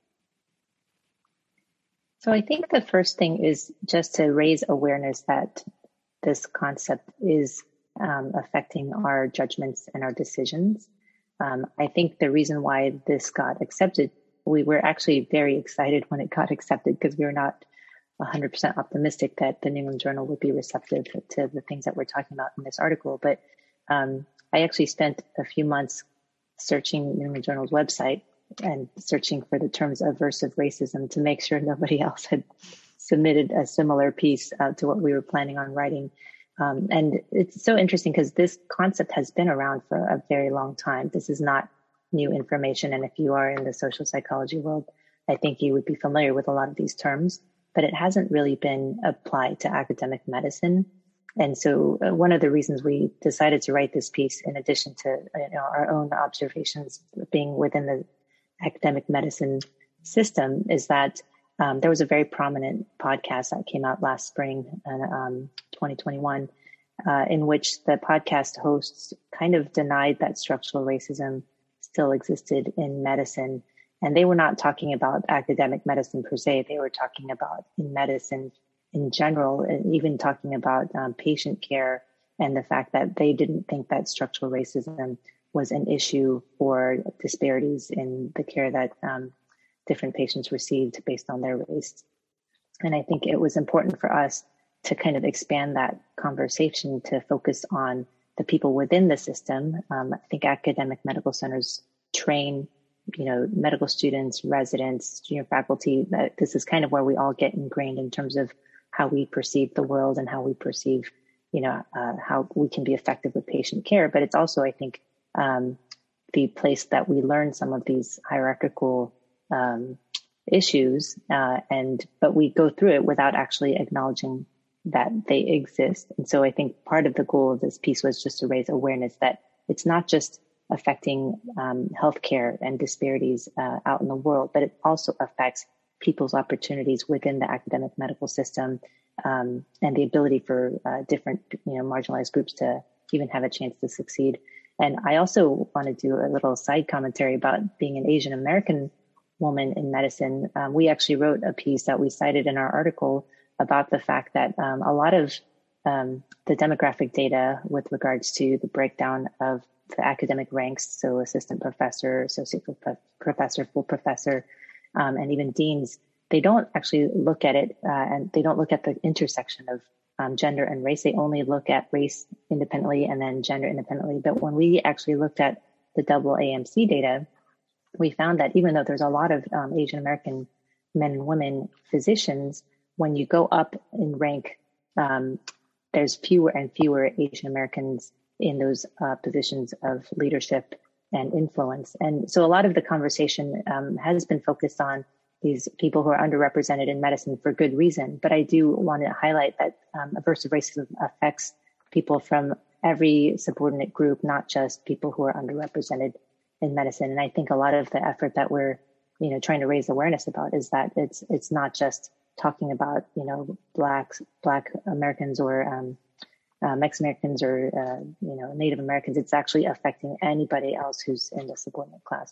So I think the first thing is just to raise awareness that this concept is um, affecting our judgments and our decisions. Um, I think the reason why this got accepted, we were actually very excited when it got accepted because we were not one hundred percent optimistic that the New England Journal would be receptive to the things that we're talking about in this article. But um, I actually spent a few months searching New England Journal's website and searching for the terms aversive racism to make sure nobody else had submitted a similar piece uh, to what we were planning on writing. Um, and it's so interesting because this concept has been around for a very long time. This is not new information. And if you are in the social psychology world, I think you would be familiar with a lot of these terms, but it hasn't really been applied to academic medicine. And so uh, one of the reasons we decided to write this piece, in addition to you know, our own observations being within the academic medicine system, is that um, there was a very prominent podcast that came out last spring, uh, um, twenty twenty-one, uh, in which the podcast hosts kind of denied that structural racism still existed in medicine. And they were not talking about academic medicine per se. They were talking about in medicine in general, and even talking about um, patient care and the fact that they didn't think that structural racism was an issue for disparities in the care that um, different patients received based on their race. And I think it was important for us to kind of expand that conversation to focus on the people within the system. Um, I think academic medical centers train, you know, medical students, residents, junior faculty. That this is kind of where we all get ingrained in terms of how we perceive the world and how we perceive, you know, uh, how we can be effective with patient care. But it's also, I think, um, the place that we learn some of these hierarchical um, issues, uh, and but we go through it without actually acknowledging that they exist. And so I think part of the goal of this piece was just to raise awareness that it's not just affecting um, healthcare and disparities uh, out in the world, but it also affects people's opportunities within the academic medical system, um, and the ability for uh, different, you know, marginalized groups to even have a chance to succeed. And I also want to do a little side commentary about being an Asian American woman in medicine. Um, we actually wrote a piece that we cited in our article about the fact that um, a lot of um, the demographic data with regards to the breakdown of the academic ranks, so assistant professor, associate professor, full professor, um, and even deans, they don't actually look at it, uh, and they don't look at the intersection of um, gender and race. They only look at race independently and then gender independently. But when we actually looked at the double A M C data, we found that even though there's a lot of um, Asian American men and women physicians, when you go up in rank, um, there's fewer and fewer Asian Americans in those uh, positions of leadership and influence. And so a lot of the conversation um, has been focused on these people who are underrepresented in medicine for good reason. But I do want to highlight that um, aversive racism affects people from every subordinate group, not just people who are underrepresented in medicine. And I think a lot of the effort that we're, you know, trying to raise awareness about is that it's it's not just talking about, you know, blacks, Black Americans or um, uh, Mexican-Americans or, uh, you know, Native Americans. It's actually affecting anybody else who's in the subordinate class.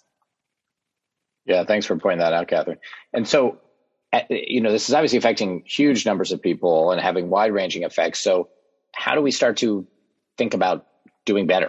Yeah, thanks for pointing that out, Catherine. And so, you know, this is obviously affecting huge numbers of people and having wide-ranging effects. So how do we start to think about doing better?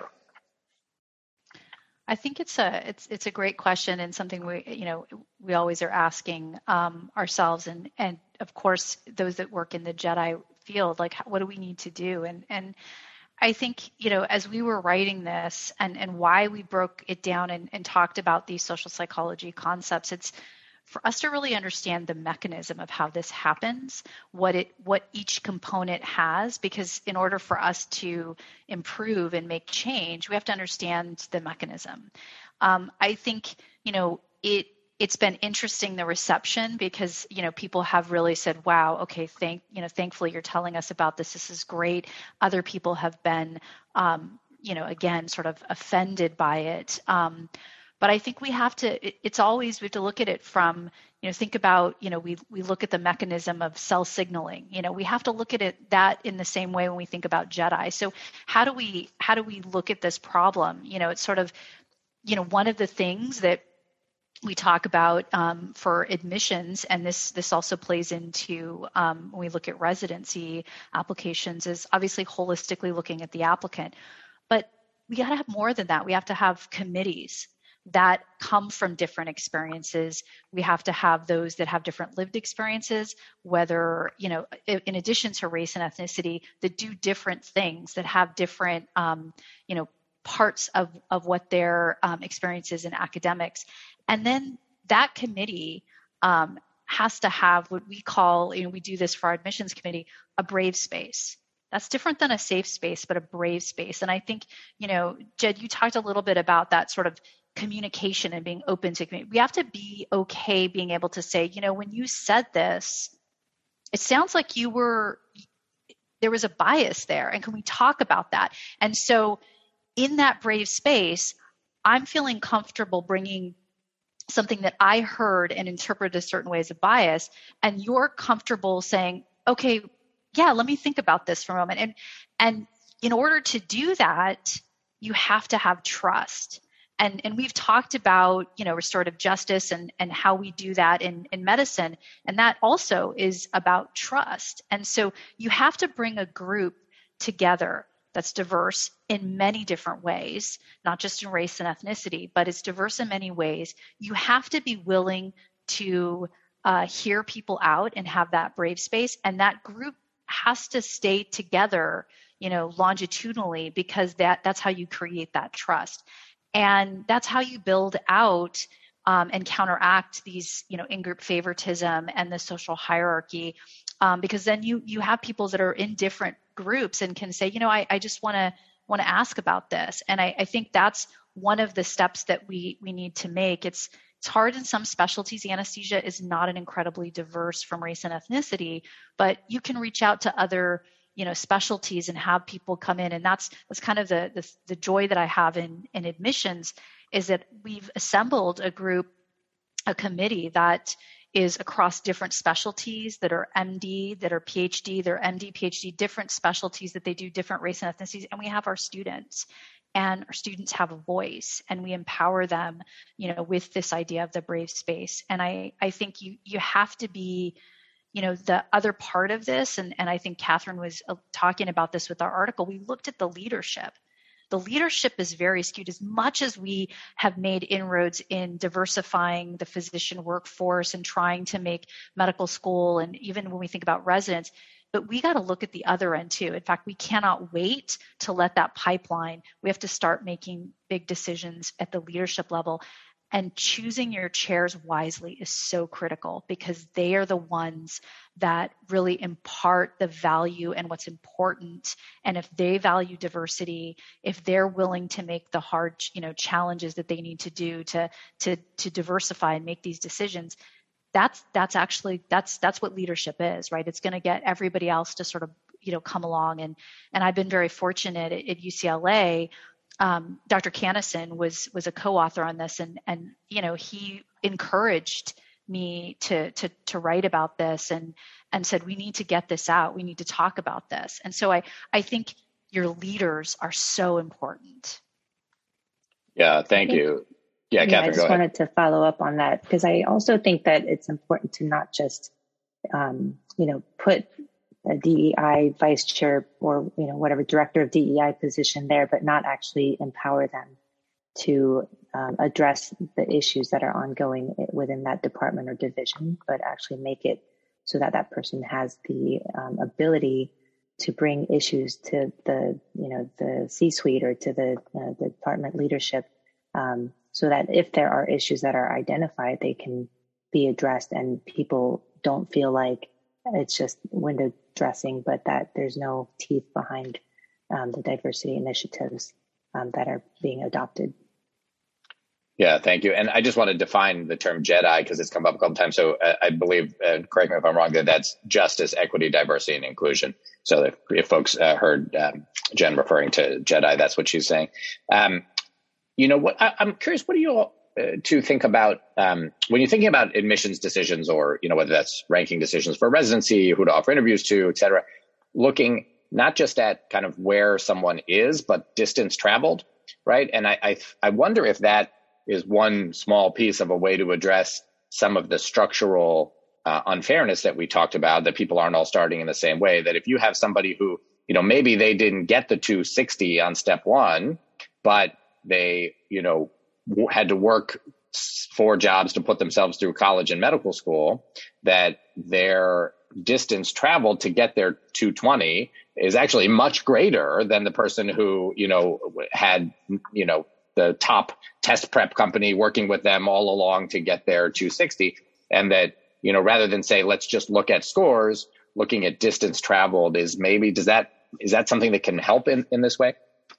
I think it's a it's it's a great question and something we you know we always are asking um, ourselves and and of course those that work in the Jedi field, like what do we need to do? And and I think, you know, as we were writing this and and why we broke it down and, and talked about these social psychology concepts, it's for us to really understand the mechanism of how this happens, what it what each component has, because in order for us to improve and make change, we have to understand the mechanism. Um, I think, you know, it it's been interesting, the reception, because, you know, people have really said, wow, okay, thank, you know, thankfully you're telling us about this. This is great. Other people have been, um, you know, again, sort of offended by it. Um, but I think we have to, it, it's always, we have to look at it from, you know, think about, you know, we we look at the mechanism of cell signaling. You know, we have to look at it that in the same way when we think about Jedi. So how do we, how do we look at this problem? You know, it's sort of, you know, one of the things that we talk about um, for admissions, and this this also plays into um, when we look at residency applications, is obviously holistically looking at the applicant. But we got to have more than that. We have to have committees that come from different experiences. We have to have those that have different lived experiences, whether, you know, in addition to race and ethnicity, that do different things, that have different, um, you know, parts of, of what their um, experience is in academics. And then that committee um, has to have what we call, you know, we do this for our admissions committee, a brave space. That's different than a safe space, but a brave space. And I think, you know, Jed, you talked a little bit about that sort of communication and being open to community. We have to be okay being able to say, you know, when you said this, it sounds like you were, there was a bias there. And can we talk about that? And so in that brave space, I'm feeling comfortable bringing something that I heard and interpreted a certain way as a bias, and you're comfortable saying, okay, yeah, let me think about this for a moment. And, and in order to do that, you have to have trust. And, and we've talked about, you know, restorative justice and, and how we do that in, in medicine. And that also is about trust. And so you have to bring a group together that's diverse in many different ways, not just in race and ethnicity, but it's diverse in many ways. You have to be willing to uh, hear people out and have that brave space. And that group has to stay together, you know, longitudinally, because that that's how you create that trust. And that's how you build out um, and counteract these, you know, in-group favoritism and the social hierarchy, um, because then you you have people that are in different groups and can say, you know, I, I just want to want to ask about this. And I, I think that's one of the steps that we we need to make. It's it's hard in some specialties. Anesthesia is not an incredibly diverse from race and ethnicity, but you can reach out to other, you know, specialties and have people come in. And that's that's kind of the the, the joy that I have in, in admissions, is that we've assembled a group, a committee that is across different specialties, that are M D, that are PhD, they're M D, PhD, different specialties that they do different race and ethnicities. And we have our students, and our students have a voice, and we empower them, you know, with this idea of the brave space. And I, I think you, you have to be, you know, the other part of this, and, and I think Catherine was talking about this with our article, we looked at the leadership. The leadership is very skewed. As much as we have made inroads in diversifying the physician workforce and trying to make medical school, and even when we think about residents, but we got to look at the other end too. In fact, we cannot wait to let that pipeline. We have to start making big decisions at the leadership level. And choosing your chairs wisely is so critical, because they are the ones that really impart the value and what's important. And if they value diversity, if they're willing to make the hard, you know, challenges that they need to do to to to diversify and make these decisions, that's that's actually that's that's what leadership is, right? It's going to get everybody else to sort of, you know, come along. And and I've been very fortunate at, at U C L A. Um, Doctor Cannison was was a co-author on this, and and you know, he encouraged me to to to write about this, and and said, we need to get this out, we need to talk about this. And so I I think your leaders are so important. Yeah, thank you. Yeah, yeah, Catherine, I just go ahead. wanted to follow up on that, because I also think that it's important to not just um, you know, put a D E I vice chair or, you know, whatever director of D E I position there, but not actually empower them to um, address the issues that are ongoing within that department or division, but actually make it so that that person has the um, ability to bring issues to the, you know, the C-suite or to the, uh, the department leadership, um, so that if there are issues that are identified, they can be addressed, and people don't feel like it's just window dressing, but that there's no teeth behind um, the diversity initiatives um, that are being adopted. Yeah, thank you. And I just want to define the term JEDI because it's come up a couple times. So uh, I believe, uh, correct me if I'm wrong, that that's justice, equity, diversity, and inclusion. So if, if folks uh, heard um, Jen referring to JEDI, that's what she's saying. Um, you know, what I, I'm curious, what do you all uh, to think about um, when you're thinking about admissions decisions, or, you know, whether that's ranking decisions for residency, who to offer interviews to, et cetera, looking not just at kind of where someone is, but distance traveled, right? And I, I, I wonder if that is one small piece of a way to address some of the structural uh, unfairness that we talked about, that people aren't all starting in the same way. That if you have somebody who, you know, maybe they didn't get the two sixty on step one, but they, you know, w- had to work four jobs to put themselves through college and medical school, that their distance traveled to get their two twenty is actually much greater than the person who, you know, had, you know, the top test prep company working with them all along to get their two sixty. And that, you know, rather than say, let's just look at scores, looking at distance traveled is maybe, does that, is that something that can help in, in this way?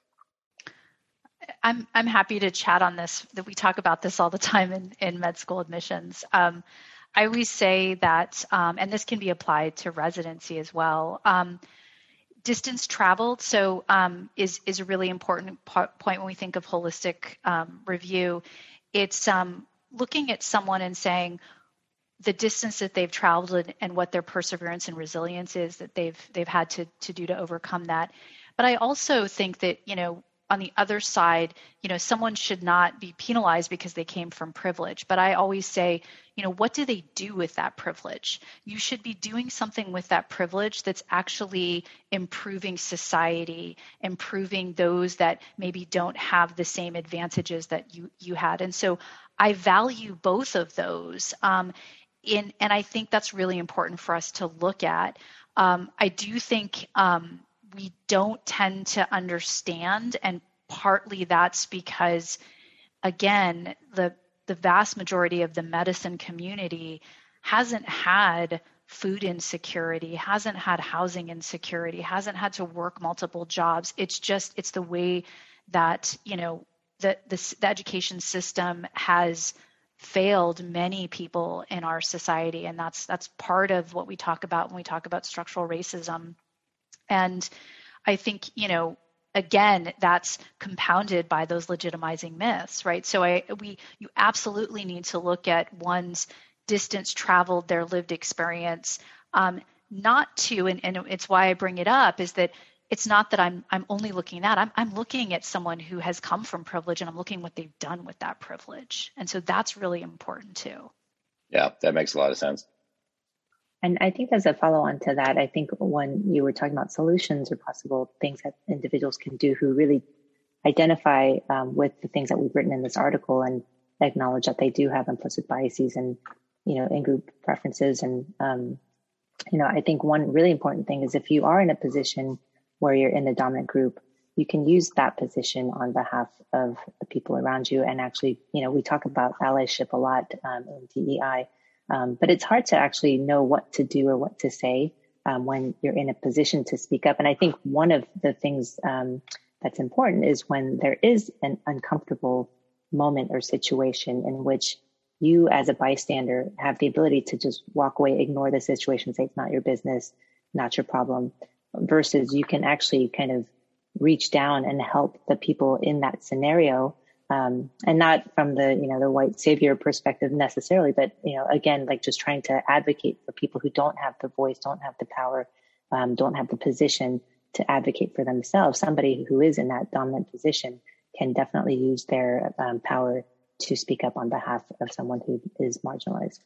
I'm I'm happy to chat on this, that we talk about this all the time in, in med school admissions. Um, I always say that, um, and this can be applied to residency as well, um, distance traveled so um, is is a really important part, point when we think of holistic um, review. It's um, looking at someone and saying the distance that they've traveled and, and what their perseverance and resilience is that they've they've had to to do to overcome that. But I also think that, you know, on the other side, you know, someone should not be penalized because they came from privilege. But I always say, you know, what do they do with that privilege? You should be doing something with that privilege that's actually improving society, improving those that maybe don't have the same advantages that you you had. And so I value both of those. Um, in, and I think that's really important for us to look at. Um, I do think um, we don't tend to understand, and partly that's because, again, the the vast majority of the medicine community hasn't had food insecurity, hasn't had housing insecurity, hasn't had to work multiple jobs. It's just, it's the way that, you know, the, the, the education system has failed many people in our society. And that's, that's part of what we talk about when we talk about structural racism. And I think, you know, again, that's compounded by those legitimizing myths, right? So I, we, you absolutely need to look at one's distance traveled, their lived experience, um, not to, and, and it's why I bring it up, is that it's not that I'm, I'm only looking at that. I'm, I'm looking at someone who has come from privilege, and I'm looking what they've done with that privilege. And so that's really important too. Yeah, that makes a lot of sense. And I think as a follow-on to that, I think when you were talking about solutions or possible things that individuals can do who really identify um, with the things that we've written in this article and acknowledge that they do have implicit biases and, you know, in-group preferences. And, um, you know, I think one really important thing is if you are in a position where you're in the dominant group, you can use that position on behalf of the people around you. And actually, you know, we talk about allyship a lot um, in D E I. Um, but it's hard to actually know what to do or what to say um, when you're in a position to speak up. And I think one of the things um, that's important is when there is an uncomfortable moment or situation in which you as a bystander have the ability to just walk away, ignore the situation, say it's not your business, not your problem, versus you can actually kind of reach down and help the people in that scenario. Um, and not from the, you know, the white savior perspective necessarily, but, you know, again, like just trying to advocate for people who don't have the voice, don't have the power, um, don't have the position to advocate for themselves. Somebody who is in that dominant position can definitely use their um, power to speak up on behalf of someone who is marginalized.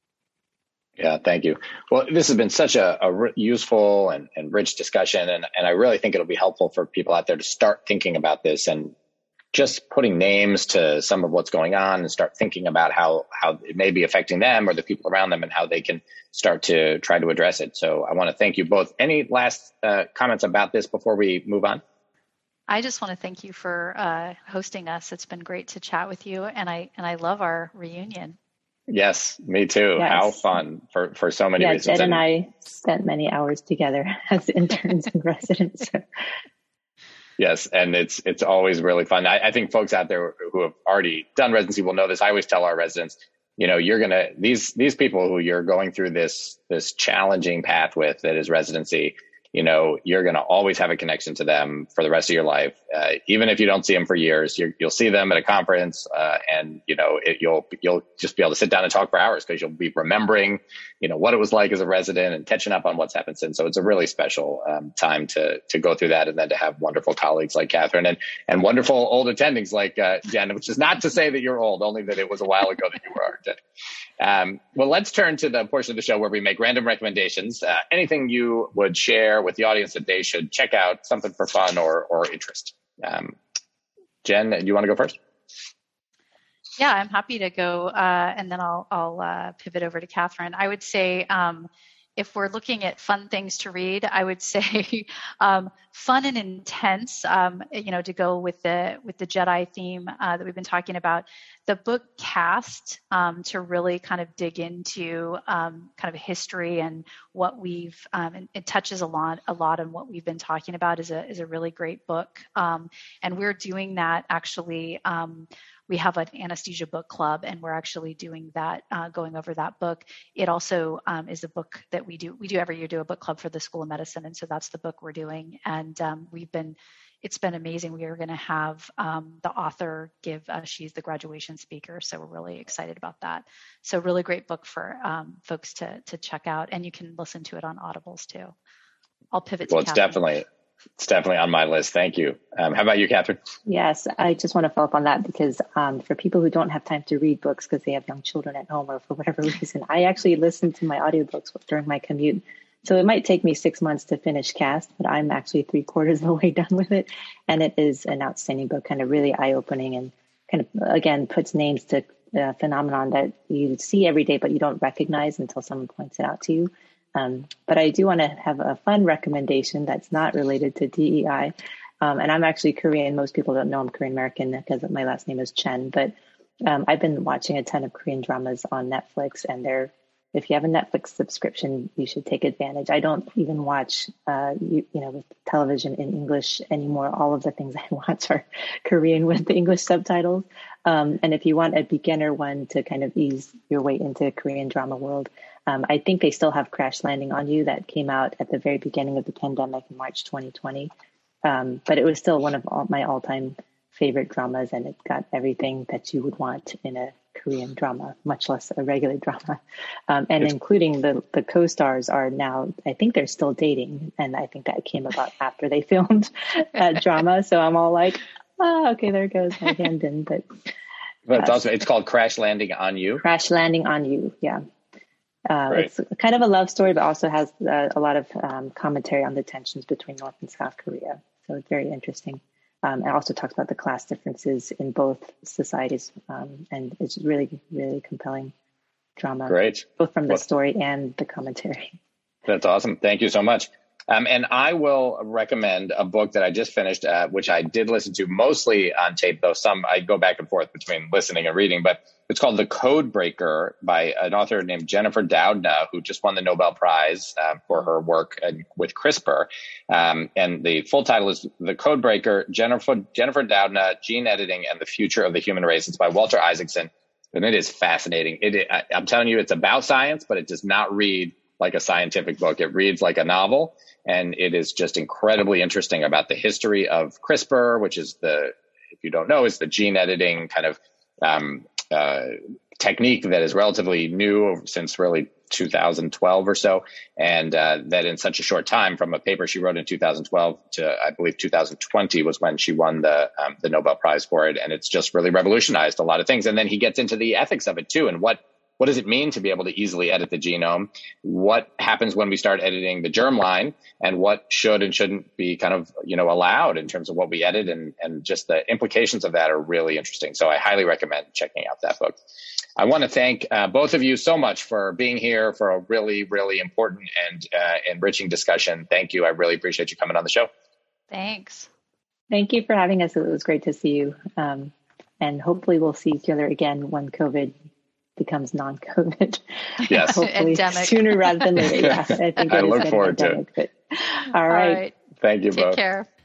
Yeah, thank you. Well, this has been such a, a r- useful and, and rich discussion, and, and I really think it'll be helpful for people out there to start thinking about this and just putting names to some of what's going on and start thinking about how, how it may be affecting them or the people around them and how they can start to try to address it. So I want to thank you both. Any last uh, comments about this before we move on? I just want to thank you for uh, hosting us. It's been great to chat with you, and I and I love our reunion. Yes, me too. Yes. How fun for, for so many yeah, reasons. Jed and, and I spent many hours together as interns and residents. Yes, and it's it's always really fun. I, I think folks out there who have already done residency will know this. I always tell our residents, you know, you're gonna these these people who you're going through this this challenging path with that is residency. You know, you're going to always have a connection to them for the rest of your life. Uh, even if you don't see them for years, you're, you'll see them at a conference, uh, and, you know, it, you'll, you'll just be able to sit down and talk for hours because you'll be remembering, you know, what it was like as a resident and catching up on what's happened since. So it's a really special, um, time to, to go through that and then to have wonderful colleagues like Catherine and, and wonderful old attendings like, uh, Jen, which is not to say that you're old, only that it was a while ago that you were attending. Um, well, let's turn to the portion of the show where we make random recommendations. Uh, anything you would share with the audience that they should check out, something for fun or or interest. Um, Jen, do you want to go first? Yeah, I'm happy to go, uh, and then I'll I'll uh, pivot over to Catherine. I would say, um, if we're looking at fun things to read, I would say um, fun and intense. Um, you know, to go with the with the Jedi theme uh, that we've been talking about. The book Cast, um, to really kind of dig into um, kind of history and what we've um, and it touches a lot a lot on what we've been talking about is a is a really great book, um, and we're doing that actually. Um, We have an anesthesia book club, and we're actually doing that, uh, going over that book. It also um, is a book that we do. We do every year do a book club for the School of Medicine, and so that's the book we're doing. And um, we've been, it's been amazing. We are going to have um, the author give. Uh, she's the graduation speaker, so we're really excited about that. So really great book for um, folks to to check out, and you can listen to it on Audibles too. I'll pivot to Well, it's Catherine. definitely. It's definitely on my list. Thank you. Um, how about you, Catherine? Yes, I just want to follow up on that because um, for people who don't have time to read books because they have young children at home or for whatever reason, I actually listen to my audiobooks during my commute. So it might take me six months to finish Cast, but I'm actually three quarters of the way done with it. And it is an outstanding book, kind of really eye-opening and kind of, again, puts names to a phenomenon that you see every day, but you don't recognize until someone points it out to you. Um, but I do want to have a fun recommendation that's not related to D E I. Um, and I'm actually Korean. Most people don't know I'm Korean American because my last name is Chen. But um, I've been watching a ton of Korean dramas on Netflix. And they're, if you have a Netflix subscription, you should take advantage. I don't even watch, uh, you, you know, with television in English anymore. All of the things I watch are Korean with the English subtitles. Um, and if you want a beginner one to kind of ease your way into the Korean drama world, Um, I think they still have Crash Landing on You that came out at the very beginning of the pandemic in March twenty twenty. Um, but it was still one of all, my all-time favorite dramas, and it got everything that you would want in a Korean drama, much less a regular drama. Um, and including the, the co-stars are now, I think they're still dating, and I think that came about after they filmed that drama. So I'm all like, oh, okay, there goes my hand in. But, but it's uh, also, it's called Crash Landing on You. Crash Landing on You, yeah. Uh, right. It's kind of a love story, but also has uh, a lot of um, commentary on the tensions between North and South Korea. So it's very interesting. Um, it also talks about the class differences in both societies. Um, and it's really, really compelling drama. Great. Both from the Well, story and the commentary. That's awesome. Thank you so much. Um, and I will recommend a book that I just finished, uh, which I did listen to mostly on tape, though some I go back and forth between listening and reading. But it's called The Code Breaker by an author named Jennifer Doudna, who just won the Nobel Prize uh, for her work uh, with CRISPR. Um, and the full title is The Code Breaker, Jennifer, Jennifer Doudna, Gene Editing and the Future of the Human Race. It's by Walter Isaacson. And it is fascinating. It, I, I'm telling you, it's about science, but it does not read like a scientific book. It reads like a novel. And it is just incredibly interesting about the history of CRISPR, which is the, if you don't know, is the gene editing kind of um, uh, technique that is relatively new since really two thousand twelve or so. And uh, that in such a short time, from a paper she wrote in two thousand twelve to, I believe, two thousand twenty was when she won the um, the Nobel Prize for it. And it's just really revolutionized a lot of things. And then he gets into the ethics of it too, and what What does it mean to be able to easily edit the genome? What happens when we start editing the germline, and what should and shouldn't be kind of, you know, allowed in terms of what we edit, and, and just the implications of that are really interesting. So I highly recommend checking out that book. I want to thank uh, both of you so much for being here for a really, really important and uh, enriching discussion. Thank you. I really appreciate you coming on the show. Thanks. Thank you for having us. It was great to see you. Um, and hopefully we'll see each other again when COVID becomes non-COVID. Yes. Hopefully Endemic. sooner rather than later. Yeah, I think it I is look getting forward to endemic, it. But, all right. All right. Thank you Take both. care.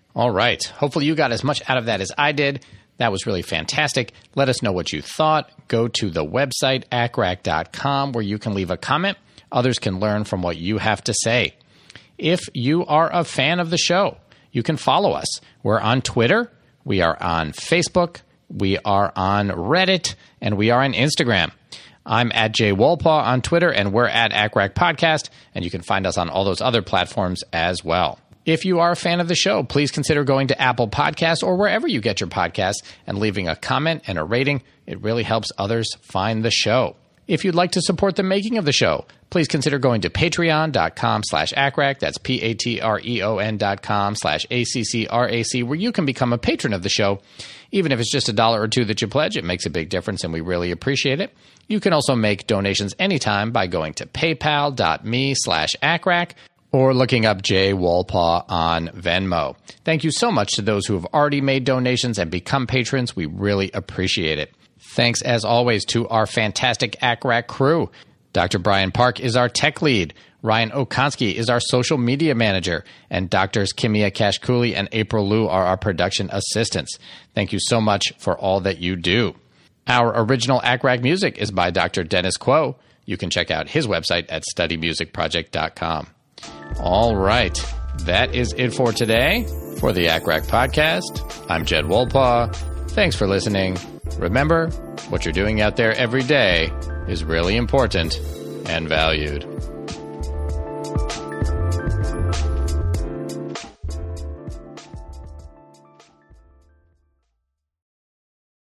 All right. Hopefully you got as much out of that as I did. That was really fantastic. Let us know what you thought. Go to the website, A C R A C dot com, where you can leave a comment. Others can learn from what you have to say. If you are a fan of the show, you can follow us. We're on Twitter. We are on Facebook. We are on Reddit. And we are on Instagram. I'm at Jay Wolpaw on Twitter, and we're at A C R A C Podcast. And you can find us on all those other platforms as well. If you are a fan of the show, please consider going to Apple Podcasts or wherever you get your podcasts and leaving a comment and a rating. It really helps others find the show. If you'd like to support the making of the show, please consider going to patreon.com slash ACRAC. That's P-A-T-R-E-O-N dot com slash A-C-C-R-A-C, where you can become a patron of the show. Even if it's just a dollar or two that you pledge, it makes a big difference, and we really appreciate it. You can also make donations anytime by going to paypal.me slash ACRAC or looking up Jay Wolpaw on Venmo. Thank you so much to those who have already made donations and become patrons. We really appreciate it. Thanks, as always, to our fantastic A C R A C crew. Doctor Brian Park is our tech lead. Ryan Okonski is our social media manager. And Doctors Kimia Kashkuli and April Liu are our production assistants. Thank you so much for all that you do. Our original A C R A C music is by Doctor Dennis Quo. You can check out his website at study music project dot com. All right. That is it for today. For the A C R A C Podcast, I'm Jed Wolpaw. Thanks for listening. Remember, what you're doing out there every day is really important and valued.